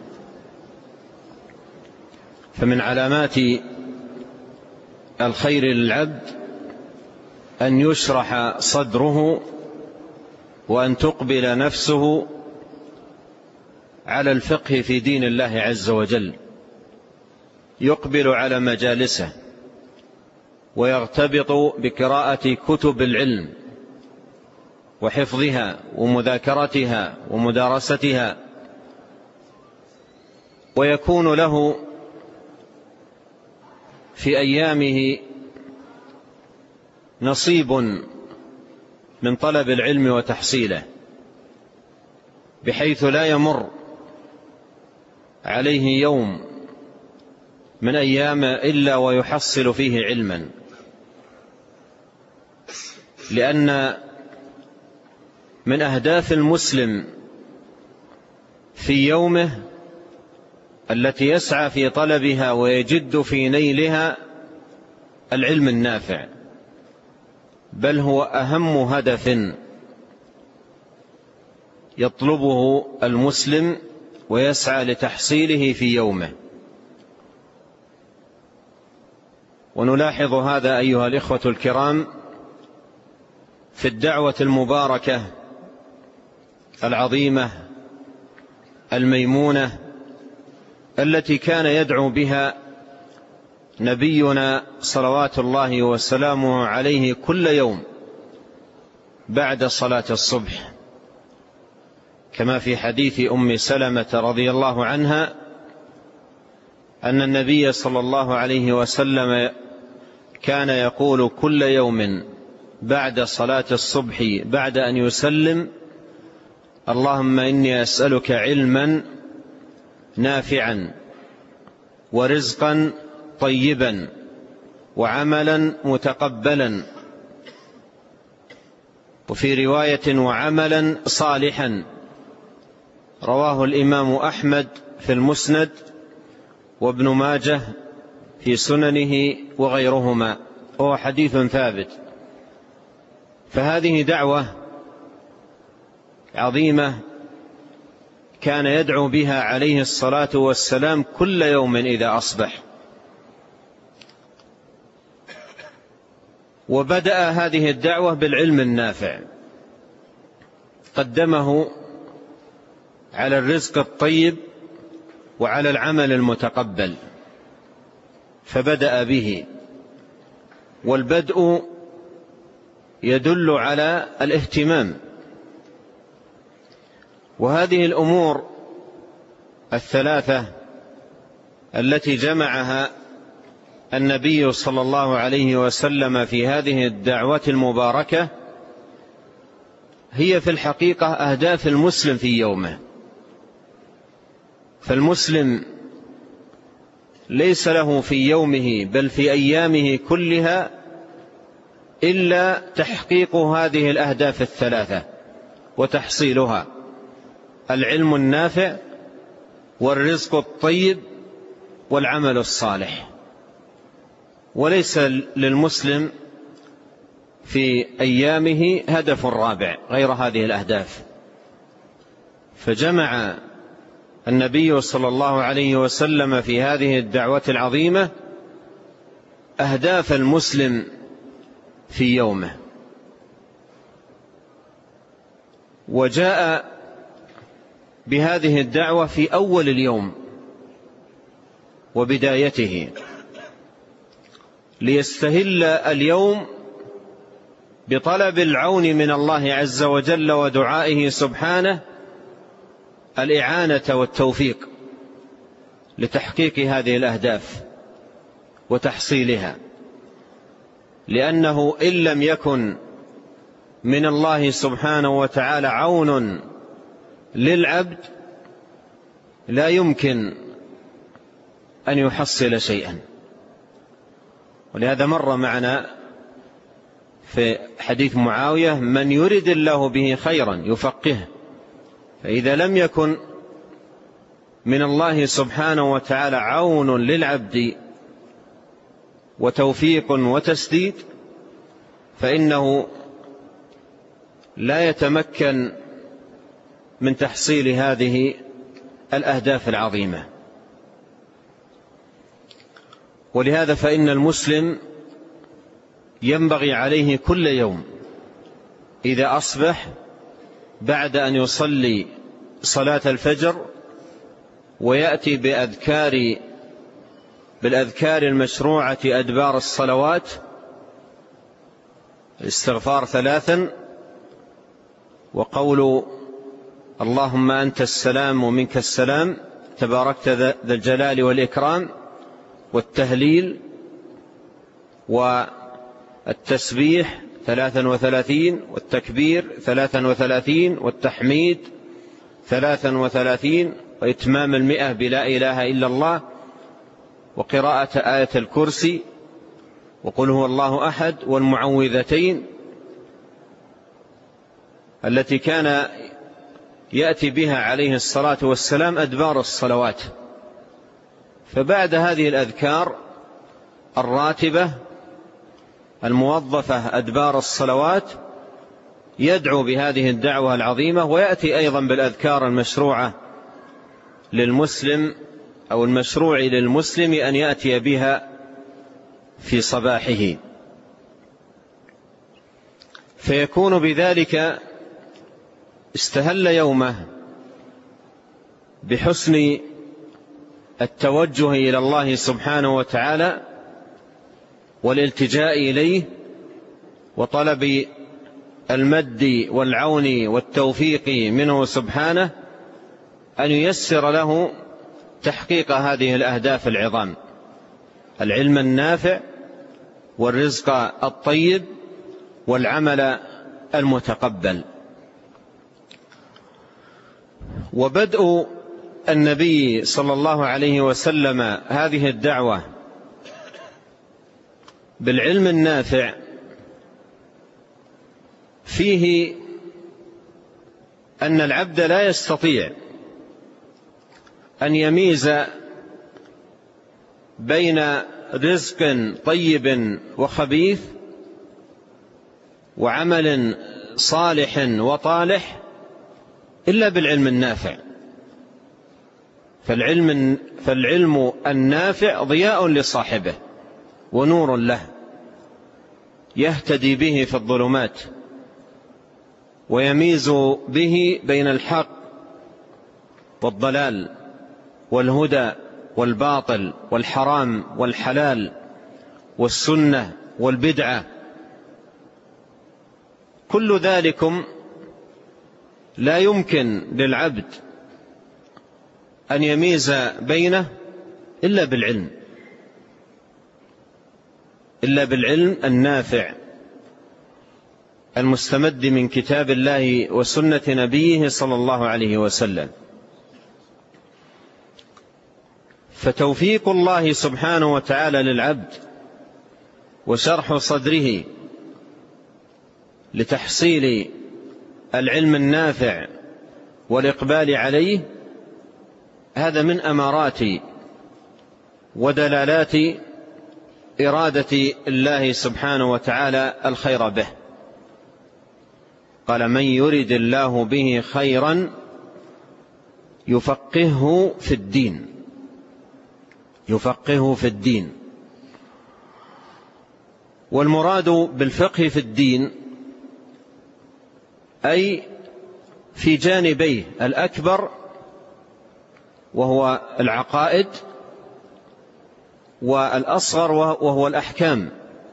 فمن علامات الخير للعبد أن يشرح صدره وأن تقبل نفسه على الفقه في دين الله عز وجل، يقبل على مجالسه ويرتبط بقراءة كتب العلم وحفظها ومذاكرتها ومدارستها، ويكون له في أيامه نصيب من طلب العلم وتحصيله، بحيث لا يمر عليه يوم من أيام إلا ويحصل فيه علما، لأن من أهداف المسلم في يومه التي يسعى في طلبها ويجد في نيلها العلم النافع، بل هو أهم هدف يطلبه المسلم ويسعى لتحصيله في يومه. ونلاحظ هذا أيها الإخوة الكرام في الدعوة المباركة العظيمة الميمونة التي كان يدعو بها نبينا صلوات الله وسلامه عليه كل يوم بعد صلاة الصبح، كما في حديث أم سلمة رضي الله عنها أن النبي صلى الله عليه وسلم كان يقول كل يوم بعد صلاة الصبح بعد أن يسلم: اللهم إني أسألك علما نافعا ورزقا طيبا وعملا متقبلا، وفي رواية وعملا صالحا، رواه الإمام أحمد في المسند وابن ماجه في سننه وغيرهما، وهو حديث ثابت. فهذه دعوة عظيمة كان يدعو بها عليه الصلاة والسلام كل يوم إذا أصبح. وبدأ هذه الدعوة بالعلم النافع، قدمه على الرزق الطيب وعلى العمل المتقبل، فبدأ به. والبدء يدل على الاهتمام. وهذه الأمور الثلاثة التي جمعها النبي صلى الله عليه وسلم في هذه الدعوة المباركة هي في الحقيقة أهداف المسلم في يومه. فالمسلم ليس له في يومه بل في أيامه كلها إلا تحقيق هذه الأهداف الثلاثة وتحصيلها: العلم النافع والرزق الطيب والعمل الصالح. وليس للمسلم في أيامه هدف رابع غير هذه الأهداف. فجمع النبي صلى الله عليه وسلم في هذه الدعوة العظيمة أهداف المسلم في يومه. وجاء بهذه الدعوة في أول اليوم وبدايته، ليستهل اليوم بطلب العون من الله عز وجل ودعائه سبحانه الإعانة والتوفيق لتحقيق هذه الأهداف وتحصيلها. لأنه إن لم يكن من الله سبحانه وتعالى عون للعبد لا يمكن أن يحصل شيئا. ولهذا مر معنا في حديث معاوية: من يرد الله به خيرا يفقهه. فإذا لم يكن من الله سبحانه وتعالى عون للعبد وتوفيق وتسديد فإنه لا يتمكن من تحصيل هذه الأهداف العظيمة. ولهذا فإن المسلم ينبغي عليه كل يوم إذا أصبح بعد أن يصلي صلاة الفجر ويأتي بأذكار بالأذكار المشروعة أدبار الصلوات: الاستغفار ثلاثا، وقول اللهم أنت السلام ومنك السلام تباركت ذا الجلال والإكرام، والتهليل والتسبيح ثلاثا وثلاثين، والتكبير ثلاثا وثلاثين، والتحميد ثلاثا وثلاثين، وإتمام المئة بلا إله إلا الله، وقراءة آية الكرسي، وقل هو الله أحد، والمعوذتين التي كان يأتي بها عليه الصلاة والسلام أدبار الصلوات. فبعد هذه الأذكار الراتبة الموظفة أدبار الصلوات يدعو بهذه الدعوة العظيمة، ويأتي أيضا بالأذكار المشروعة للمسلم أو المشروع للمسلم أن يأتي بها في صباحه، فيكون بذلك استهل يومه بحسن التوجه إلى الله سبحانه وتعالى والالتجاء إليه وطلب المد والعون والتوفيق منه سبحانه أن ييسر له تحقيق هذه الأهداف العظام: العلم النافع والرزق الطيب والعمل المتقبل. وبدء النبي صلى الله عليه وسلم هذه الدعوة بالعلم النافع فيه أن العبد لا يستطيع أن يميز بين رزق طيب وخبيث وعمل صالح وطالح إلا بالعلم النافع. فالعلم, فالعلم النافع ضياء لصاحبه ونور له يهتدي به في الظلمات ويميز به بين الحق والضلال والهدى والباطل والحرام والحلال والسنة والبدعة. كل ذلكم لا يمكن للعبد أن يميز بينه إلا بالعلم إلا بالعلم النافع المستمد من كتاب الله وسنة نبيه صلى الله عليه وسلم. فتوفيق الله سبحانه وتعالى للعبد وشرح صدره لتحصيل العلم النافع والإقبال عليه، هذا من أمارات ودلالات إرادة الله سبحانه وتعالى الخير به. قال: من يرد الله به خيرا يفقهه في الدين يفقهه في الدين. والمراد بالفقه في الدين أي في جانبيه الأكبر وهو العقائد، والأصغر وهو الأحكام.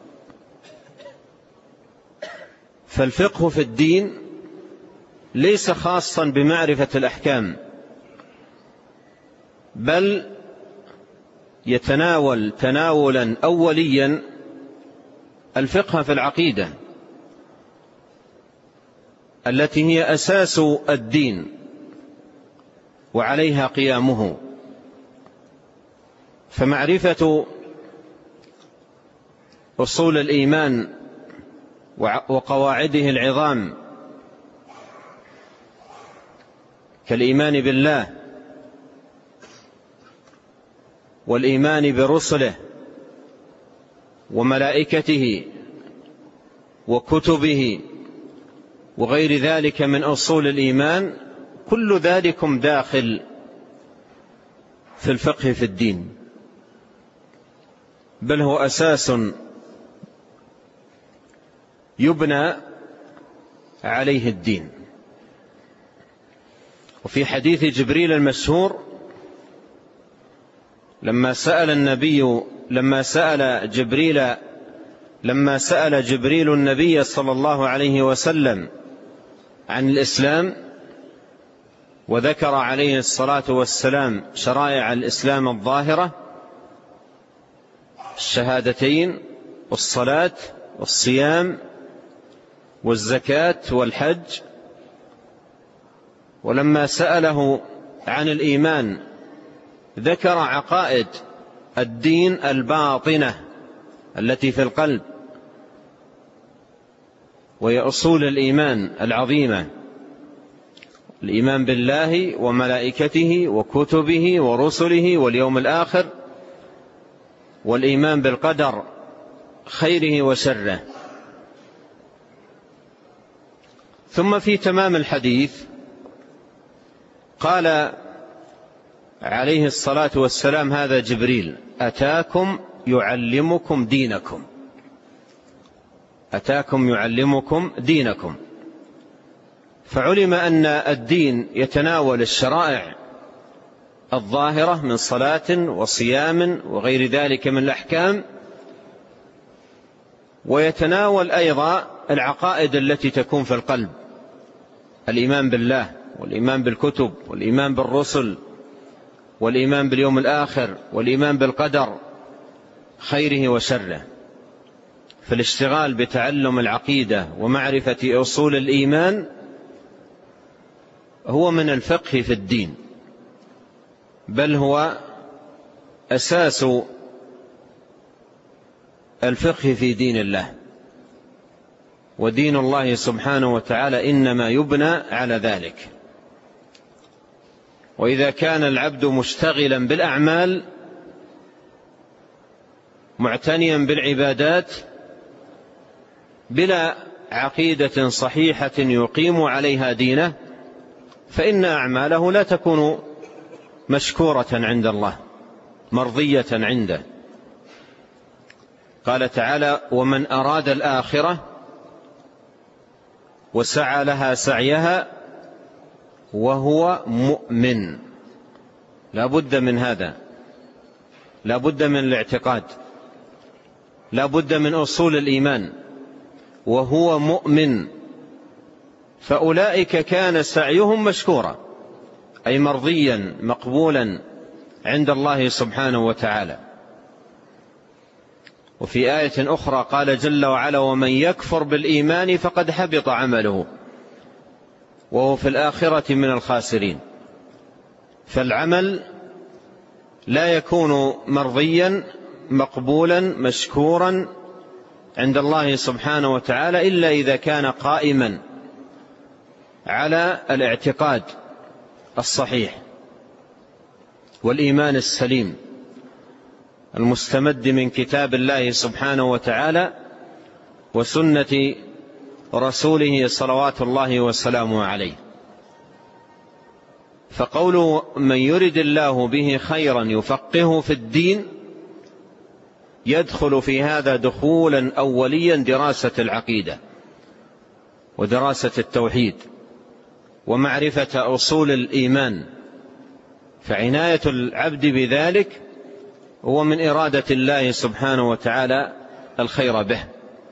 فالفقه في الدين ليس خاصا بمعرفة الأحكام، بل يتناول تناولا أوليا الفقه في العقيدة التي هي أساس الدين وعليها قيامه. فمعرفة أصول الإيمان وقواعده العظام كالإيمان بالله والإيمان برسله وملائكته وكتبه وغير ذلك من أصول الإيمان، كل ذلكم داخل في الفقه في الدين، بل هو أساس يبنى عليه الدين. وفي حديث جبريل المشهور لما سأل النبي لما سأل جبريل لما سأل جبريل النبي صلى الله عليه وسلم عن الإسلام، وذكر عليه الصلاة والسلام شرائع الإسلام الظاهرة: الشهادتين والصلاة والصيام والزكاة والحج. ولما سأله عن الإيمان ذكر عقائد الدين الباطنة التي في القلب، وهي أصول الإيمان العظيمة: الإيمان بالله وملائكته وكتبه ورسله واليوم الآخر، والإيمان بالقدر خيره وشره. ثم في تمام الحديث قال عليه الصلاة والسلام: هذا جبريل أتاكم يعلمكم دينكم أتاكم يعلمكم دينكم. فعلم أن الدين يتناول الشرائع الظاهرة من صلاة وصيام وغير ذلك من الأحكام، ويتناول أيضا العقائد التي تكون في القلب: الإيمان بالله والإيمان بالكتب والإيمان بالرسل والإيمان باليوم الآخر والإيمان بالقدر خيره وشره. فالاشتغال بتعلم العقيدة ومعرفة أصول الإيمان هو من الفقه في الدين، بل هو أساس الفقه في دين الله، ودين الله سبحانه وتعالى إنما يبنى على ذلك. وإذا كان العبد مشتغلا بالأعمال معتنيا بالعبادات بلا عقيدة صحيحة يقيم عليها دينه، فإن أعماله لا تكون مشكورة عند الله مرضية عنده. قال تعالى: ومن أراد الآخرة وسعى لها سعيها وهو مؤمن. لا بد من هذا، لا بد من الاعتقاد، لا بد من أصول الإيمان. وهو مؤمن، فأولئك كان سعيهم مشكورا، أي مرضيا مقبولا عند الله سبحانه وتعالى. وفي آية أخرى قال جل وعلا: ومن يكفر بالإيمان فقد حبط عمله وهو في الآخرة من الخاسرين. فالعمل لا يكون مرضيا مقبولا مشكورا عند الله سبحانه وتعالى إلا إذا كان قائما على الاعتقاد الصحيح والإيمان السليم المستمد من كتاب الله سبحانه وتعالى وسنة رسوله صلوات الله وسلامه عليه. فقول من يرد الله به خيرا يفقهه في الدين يدخل في هذا دخولا أوليا دراسة العقيدة ودراسة التوحيد ومعرفة أصول الإيمان، فعناية العبد بذلك هو من إرادة الله سبحانه وتعالى الخير به.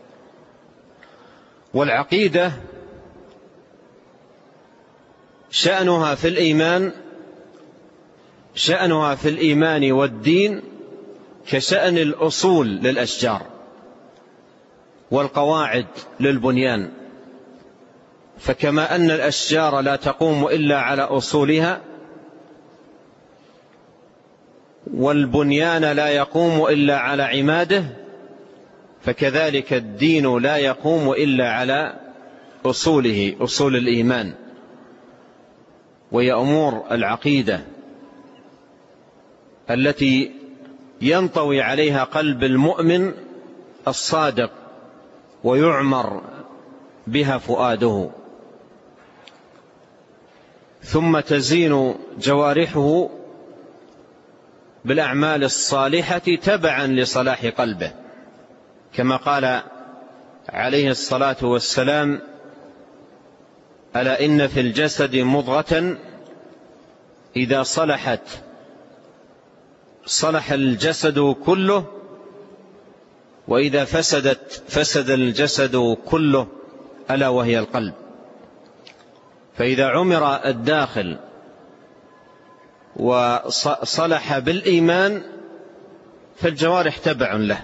والعقيدة شأنها في الإيمان شأنها في الإيمان والدين كشأن الأصول للأشجار والقواعد للبنيان. فكما أن الأشجار لا تقوم إلا على أصولها، والبنيان لا يقوم إلا على عماده، فكذلك الدين لا يقوم إلا على أصوله، أصول الإيمان، وهي أمور العقيدة التي ينطوي عليها قلب المؤمن الصادق ويعمر بها فؤاده، ثم تزين جوارحه بالأعمال الصالحة تبعا لصلاح قلبه، كما قال عليه الصلاة والسلام: ألا إن في الجسد مضغة إذا صلحت صلح الجسد كله، وإذا فسدت فسد الجسد كله، ألا وهي القلب. فإذا عمر الداخل وصلح بالإيمان فالجوارح تبع له.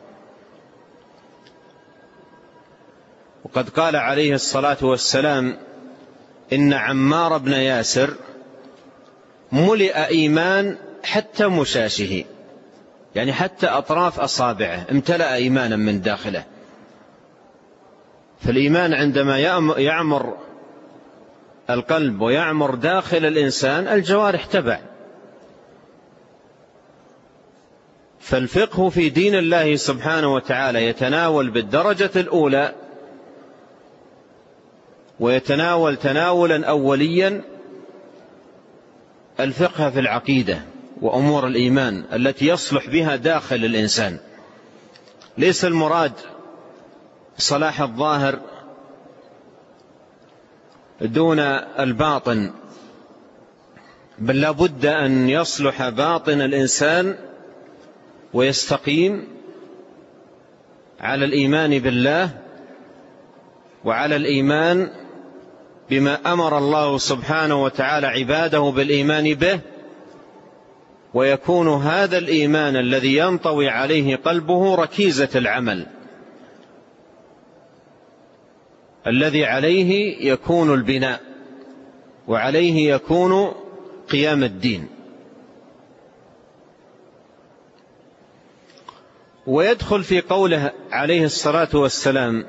وقد قال عليه الصلاة والسلام: إن عمار بن ياسر ملئ إيمان حتى مشاشه، يعني حتى أطراف أصابعه امتلأ إيمانا من داخله. فالإيمان عندما يعمر القلب ويعمر داخل الإنسان الجوارح تبع. فالفقه في دين الله سبحانه وتعالى يتناول بالدرجة الأولى، ويتناول تناولا أوليا الفقه في العقيدة وأمور الإيمان التي يصلح بها داخل الإنسان. ليس المراد صلاح الظاهر دون الباطن، بل لا بد أن يصلح باطن الإنسان ويستقيم على الإيمان بالله وعلى الإيمان بما أمر الله سبحانه وتعالى عباده بالإيمان به، ويكون هذا الإيمان الذي ينطوي عليه قلبه ركيزة العمل الذي عليه يكون البناء وعليه يكون قيام الدين. ويدخل في قوله عليه الصلاة والسلام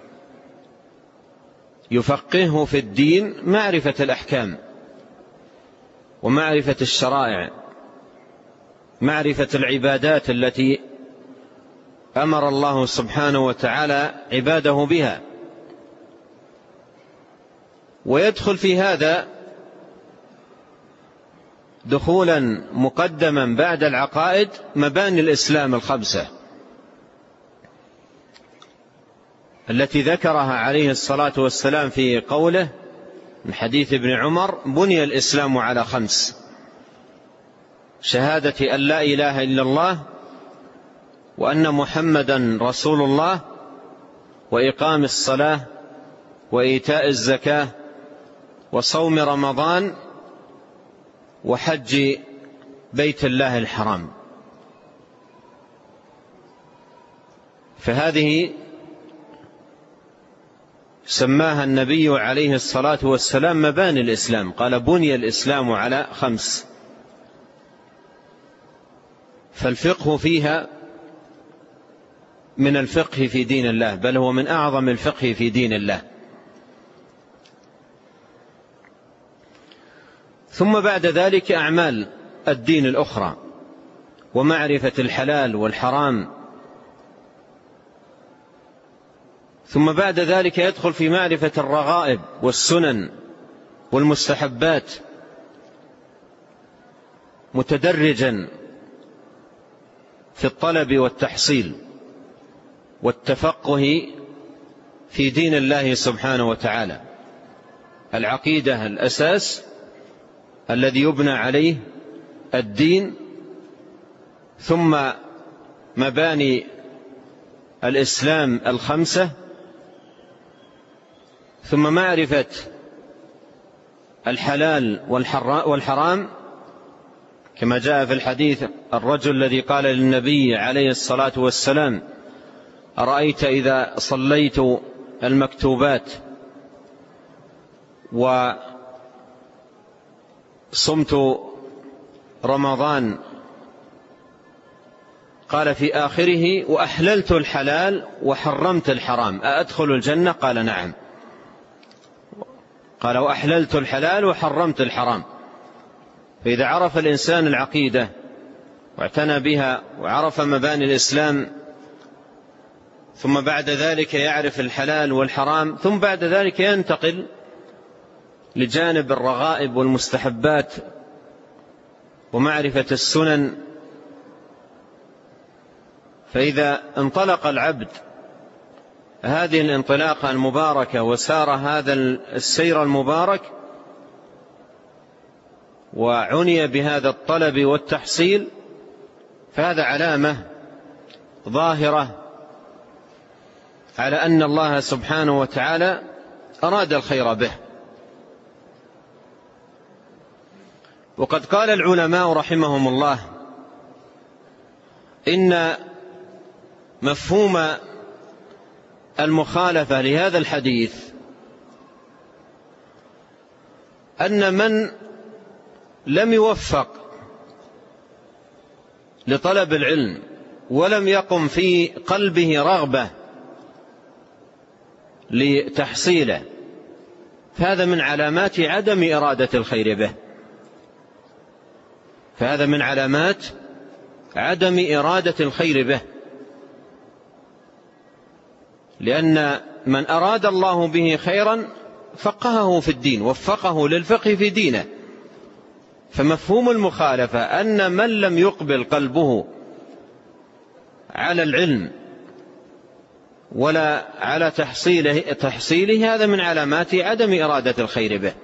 يفقهه في الدين معرفة الأحكام ومعرفة الشرائع، معرفة العبادات التي أمر الله سبحانه وتعالى عباده بها. ويدخل في هذا دخولا مقدما بعد العقائد مباني الإسلام الخمسة التي ذكرها عليه الصلاة والسلام في قوله من حديث ابن عمر: بني الإسلام على خمس: شهادة أن لا إله إلا الله وأن محمدا رسول الله، وإقام الصلاة، وإيتاء الزكاة، وصوم رمضان، وحج بيت الله الحرام. فهذه سماها النبي عليه الصلاة والسلام مباني الإسلام، قال: بني الإسلام على خمس. فالفقه فيها من الفقه في دين الله، بل هو من أعظم الفقه في دين الله. ثم بعد ذلك أعمال الدين الأخرى ومعرفة الحلال والحرام. ثم بعد ذلك يدخل في معرفة الرغائب والسنن والمستحبات متدرجا في الطلب والتحصيل والتفقه في دين الله سبحانه وتعالى. العقيدة الأساس الذي يبنى عليه الدين، ثم مباني الإسلام الخمسة، ثم معرفة الحلال والحرام كما جاء في الحديث: الرجل الذي قال للنبي عليه الصلاة والسلام: أرأيت إذا صليت المكتوبات وصمت رمضان، قال في آخره: وأحللت الحلال وحرمت الحرام، أأدخل الجنة؟ قال: نعم. قال: وأحللت الحلال وحرمت الحرام. فإذا عرف الإنسان العقيدة واعتنى بها وعرف مباني الإسلام، ثم بعد ذلك يعرف الحلال والحرام، ثم بعد ذلك ينتقل لجانب الرغائب والمستحبات ومعرفة السنن. فإذا انطلق العبد هذه الانطلاقة المباركة وسار هذا السير المبارك وعني بهذا الطلب والتحصيل، فهذا علامة ظاهرة على أن الله سبحانه وتعالى أراد الخير به. وقد قال العلماء رحمهم الله إن مفهوم المخالفة لهذا الحديث أن من لم يوفق لطلب العلم ولم يقم في قلبه رغبة لتحصيله، فهذا من علامات عدم إرادة الخير به، فهذا من علامات عدم إرادة الخير به. لأن من أراد الله به خيرا فقهه في الدين، وفقه للفقه في دينه. فمفهوم المخالفة أن من لم يقبل قلبه على العلم ولا على تحصيله, تحصيله هذا من علامات عدم إرادة الخير به.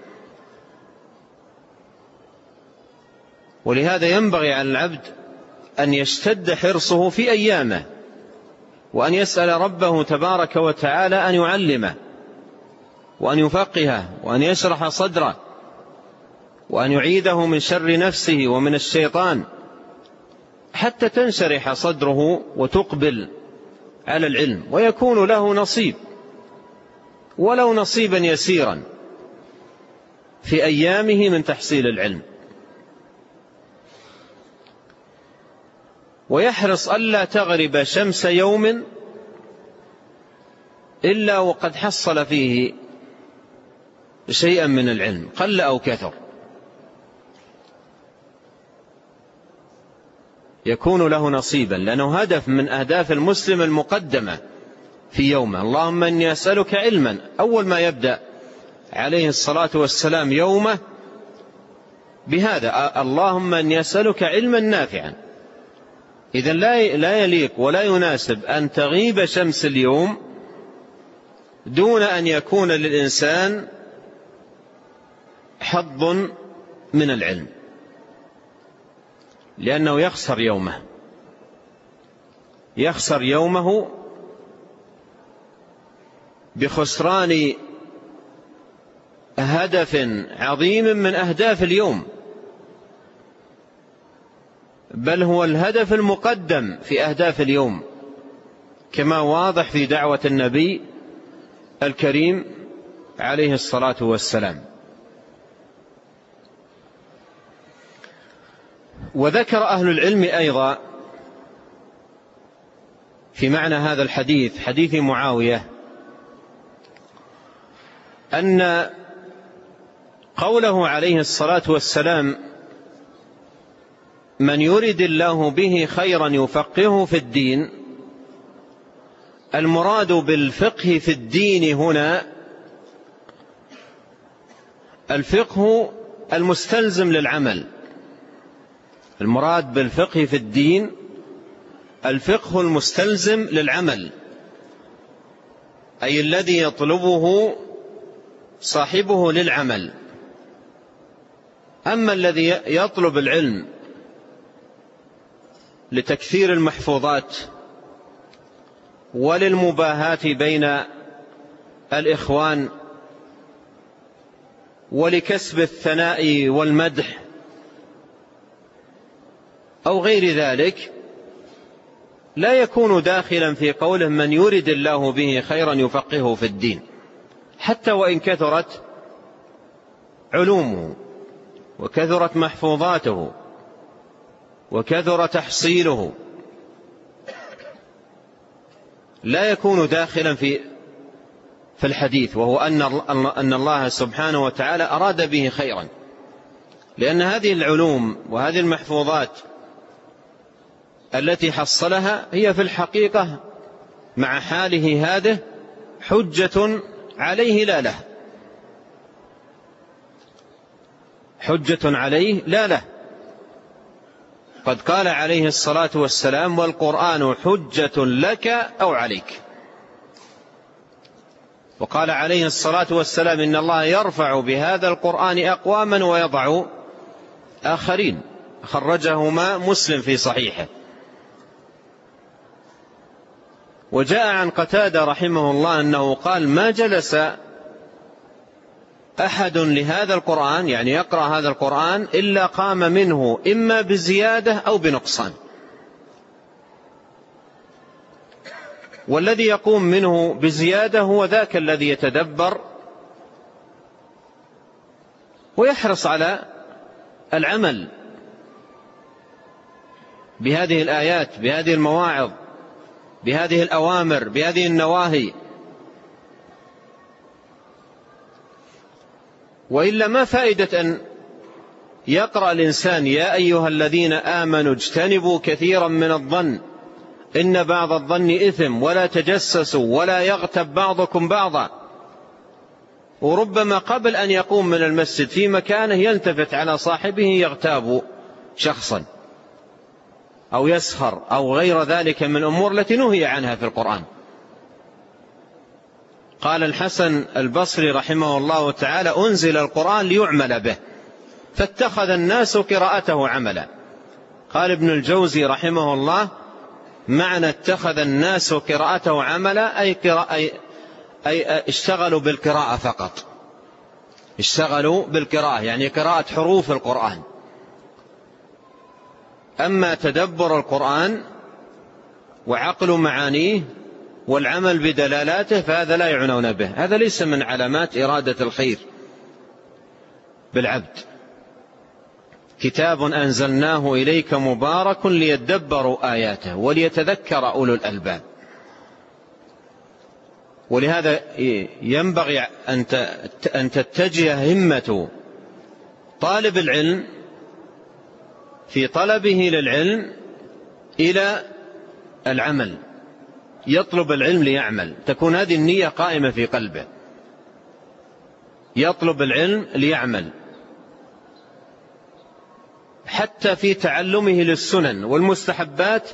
ولهذا ينبغي على العبد أن يشتد حرصه في أيامه، وأن يسأل ربه تبارك وتعالى أن يعلمه وأن يفقهه وأن يشرح صدره وأن يعيده من شر نفسه ومن الشيطان، حتى تنشرح صدره وتقبل على العلم ويكون له نصيب ولو نصيبا يسيرا. في أيامه من تحصيل العلم، ويحرص ألا تغرب شمس يوم إلا وقد حصل فيه شيئا من العلم قل أو كثر، يكون له نصيبا، لأنه هدف من أهداف المسلم المقدمة في يومه. اللهم إني أسألك علما، أول ما يبدأ عليه الصلاة والسلام يومه بهذا، اللهم إني أسألك علما نافعا. إذن لا يليق ولا يناسب أن تغيب شمس اليوم دون أن يكون للإنسان حظ من العلم، لأنه يخسر يومه يخسر يومه بخسران هدف عظيم من أهداف اليوم، بل هو الهدف المقدم في أهداف اليوم، كما واضح في دعوة النبي الكريم عليه الصلاة والسلام. وذكر أهل العلم أيضا في معنى هذا الحديث، حديث معاوية، أن قوله عليه الصلاة والسلام من يرد الله به خيرا يفقهه في الدين، المراد بالفقه في الدين هنا الفقه المستلزم للعمل. المراد بالفقه في الدين الفقه المستلزم للعمل، أي الذي يطلبه صاحبه للعمل. أما الذي يطلب العلم لتكثير المحفوظات وللمباهاة بين الإخوان ولكسب الثناء والمدح أو غير ذلك، لا يكون داخلا في قوله من يرد الله به خيرا يفقهه في الدين، حتى وإن كثرت علومه وكثرت محفوظاته وكثر تحصيله، لا يكون داخلا في في الحديث، وهو أن الله سبحانه وتعالى أراد به خيرا، لأن هذه العلوم وهذه المحفوظات التي حصلها هي في الحقيقة مع حاله هذه حجة عليه لا له، حجة عليه لا له. قد قال عليه الصلاة والسلام والقرآن حجة لك أو عليك. وقال عليه الصلاة والسلام إن الله يرفع بهذا القرآن أقواما ويضع آخرين، خرجهما مسلم في صحيحه. وجاء عن قتادة رحمه الله أنه قال ما جلس أحد لهذا القرآن، يعني يقرأ هذا القرآن، إلا قام منه إما بزيادة أو بنقصان، والذي يقوم منه بزيادة هو ذاك الذي يتدبر ويحرص على العمل بهذه الآيات، بهذه المواعظ، بهذه الأوامر، بهذه النواهي. وإلا ما فائدة أن يقرأ الإنسان يا أيها الذين آمنوا اجتنبوا كثيرا من الظن إن بعض الظن إثم ولا تجسسوا ولا يغتب بعضكم بعضا، وربما قبل أن يقوم من المسجد في مكانه يلتفت على صاحبه يغتاب شخصا أو يسخر أو غير ذلك من الأمور التي نهي عنها في القرآن. قال الحسن البصري رحمه الله تعالى أنزل القرآن ليعمل به فاتخذ الناس قراءته عملا. قال ابن الجوزي رحمه الله معنى اتخذ الناس قراءته عملا أي, قراءة أي, أي اشتغلوا بالقراءة فقط، اشتغلوا بالقراءة يعني قراءة حروف القرآن. أما تدبر القرآن وعقل معانيه والعمل بدلالاته فهذا لا يعنون به، هذا ليس من علامات إرادة الخير. بالعبد. كتاب أنزلناه إليك مبارك ليدبروا آياته وليتذكر أولو الألباب. ولهذا ينبغي أن تتجه همة طالب العلم في طلبه للعلم إلى العمل، يطلب العلم ليعمل، تكون هذه النية قائمة في قلبه، يطلب العلم ليعمل. حتى في تعلمه للسنن والمستحبات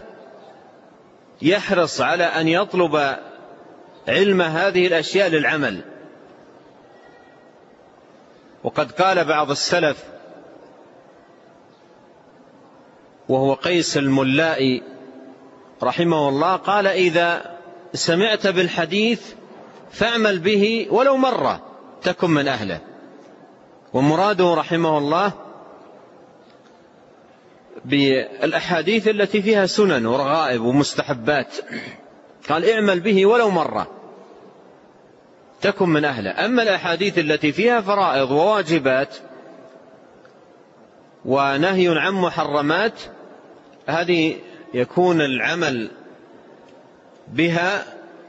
يحرص على أن يطلب علم هذه الأشياء للعمل. وقد قال بعض السلف وهو قيس الملائي رحمه الله، قال: إذا سمعت بالحديث فاعمل به ولو مرة تكن من أهله. ومراده رحمه الله بالأحاديث التي فيها سنن ورغائب ومستحبات، قال: اعمل به ولو مرة تكن من أهله. أما الأحاديث التي فيها فرائض وواجبات ونهي عن محرمات، هذه يكون العمل بها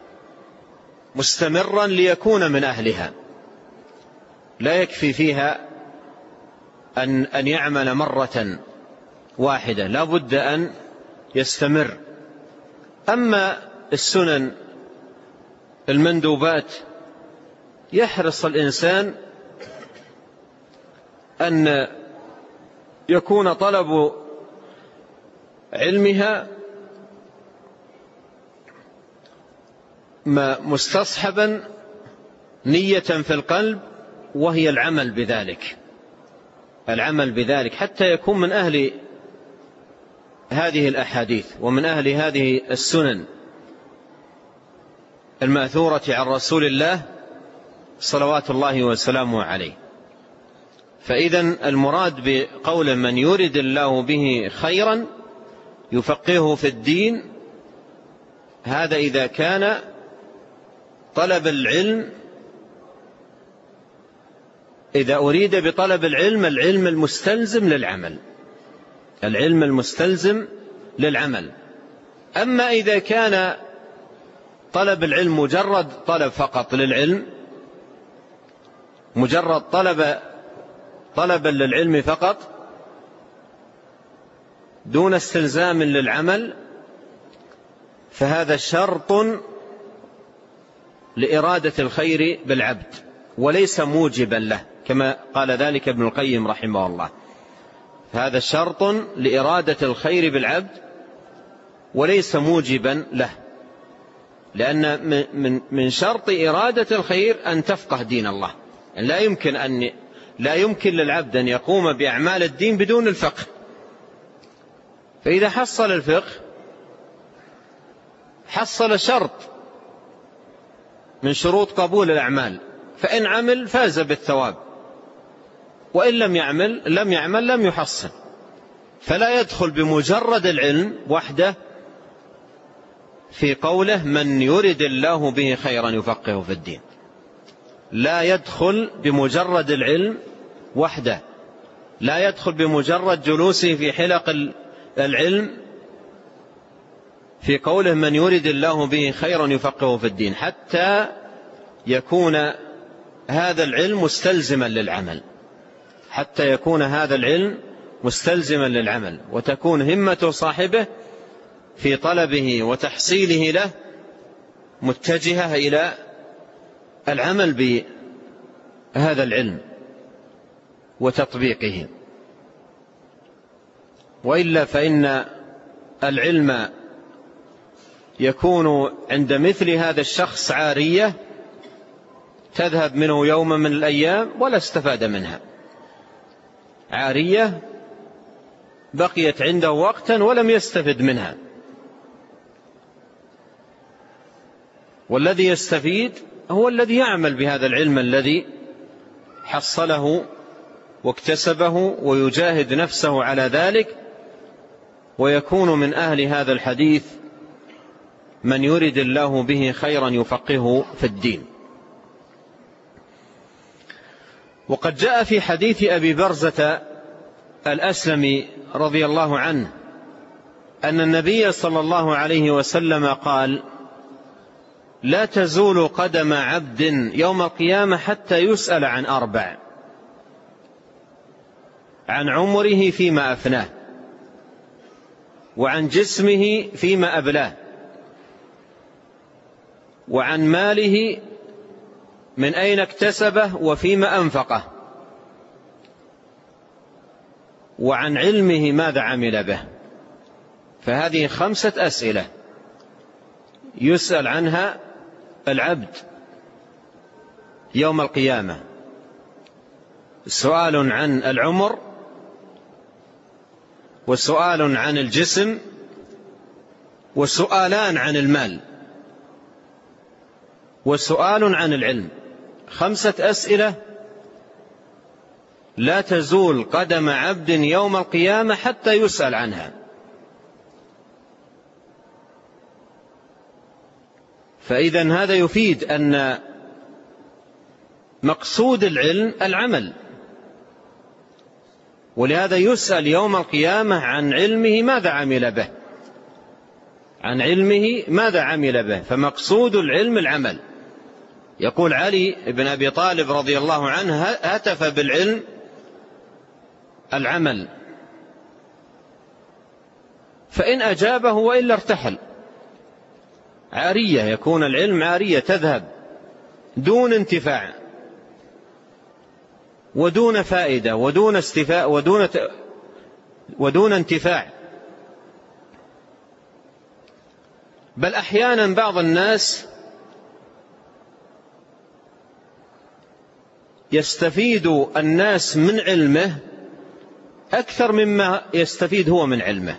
مستمرا ليكون من أهلها، لا يكفي فيها أن أن يعمل مرة واحدة، لا بد أن يستمر. أما السنن المندوبات يحرص الإنسان أن يكون طلب علمها مستصحبا نية في القلب، وهي العمل بذلك، العمل بذلك حتى يكون من أهل هذه الأحاديث ومن أهل هذه السنن المأثورة عن رسول الله صلوات الله وسلامه عليه. فإذن المراد بقول من يرد الله به خيرا يفقهه في الدين، هذا إذا كان طلب العلم، إذا أريد بطلب العلم العلم المستلزم للعمل، العلم المستلزم للعمل. أما إذا كان طلب العلم مجرد طلب فقط للعلم، مجرد طلب طلبا للعلم فقط دون استلزام للعمل، فهذا شرط لإرادة الخير بالعبد وليس موجبا له، كما قال ذلك ابن القيم رحمه الله. هذا شرط لإرادة الخير بالعبد وليس موجبا له، لأن من شرط إرادة الخير أن تفقه دين الله. لا يمكن أن لا يمكن للعبد أن يقوم بأعمال الدين بدون الفقه. فإذا حصل الفقه حصل شرط من شروط قبول الأعمال، فإن عمل فاز بالثواب، وإن لم يعمل لم يعمل لم يحصل. فلا يدخل بمجرد العلم وحده في قوله من يرد الله به خيرا يفقهه في الدين، لا يدخل بمجرد العلم وحده، لا يدخل بمجرد جلوسه في حلق العلم في قوله من يرد الله به خيرا يفقهه في الدين، حتى يكون هذا العلم مستلزما للعمل، حتى يكون هذا العلم مستلزما للعمل، وتكون همة صاحبه في طلبه وتحصيله له متجهة إلى العمل بهذا العلم وتطبيقه. وإلا فإن العلم يكون عند مثل هذا الشخص عارية تذهب منه يوم من الأيام ولا استفاد منها، عارية بقيت عنده وقتا ولم يستفد منها. والذي يستفيد هو الذي يعمل بهذا العلم الذي حصله واكتسبه ويجاهد نفسه على ذلك، ويكون من أهل هذا الحديث من يرد الله به خيرا يفقهه في الدين. وقد جاء في حديث أبي برزة الأسلمي رضي الله عنه أن النبي صلى الله عليه وسلم قال: لا تزول قدم عبد يوم القيامة حتى يسأل عن أربع: عن عمره فيما أفناه، وعن جسمه فيما أبلاه، وعن ماله من أين اكتسبه وفيما أنفقه، وعن علمه ماذا عمل به. فهذه خمسة أسئلة يسأل عنها العبد يوم القيامة: سؤال عن العمر، وسؤال عن الجسم، وسؤالان عن المال، وسؤال عن العلم. خمسة أسئلة لا تزول قدم عبد يوم القيامة حتى يسأل عنها. فإذن هذا يفيد أن مقصود العلم العمل، ولهذا يسأل يوم القيامة عن علمه ماذا عمل به، عن علمه ماذا عمل به. فمقصود العلم العمل. يقول علي بن أبي طالب رضي الله عنه: هتف بالعلم العمل، فإن أجابه وإلا ارتحل. عارية، يكون العلم عارية تذهب دون انتفاع ودون فائدة ودون استفاء ودون ودون انتفاع. بل أحيانا بعض الناس يستفيد الناس من علمه أكثر مما يستفيد هو من علمه.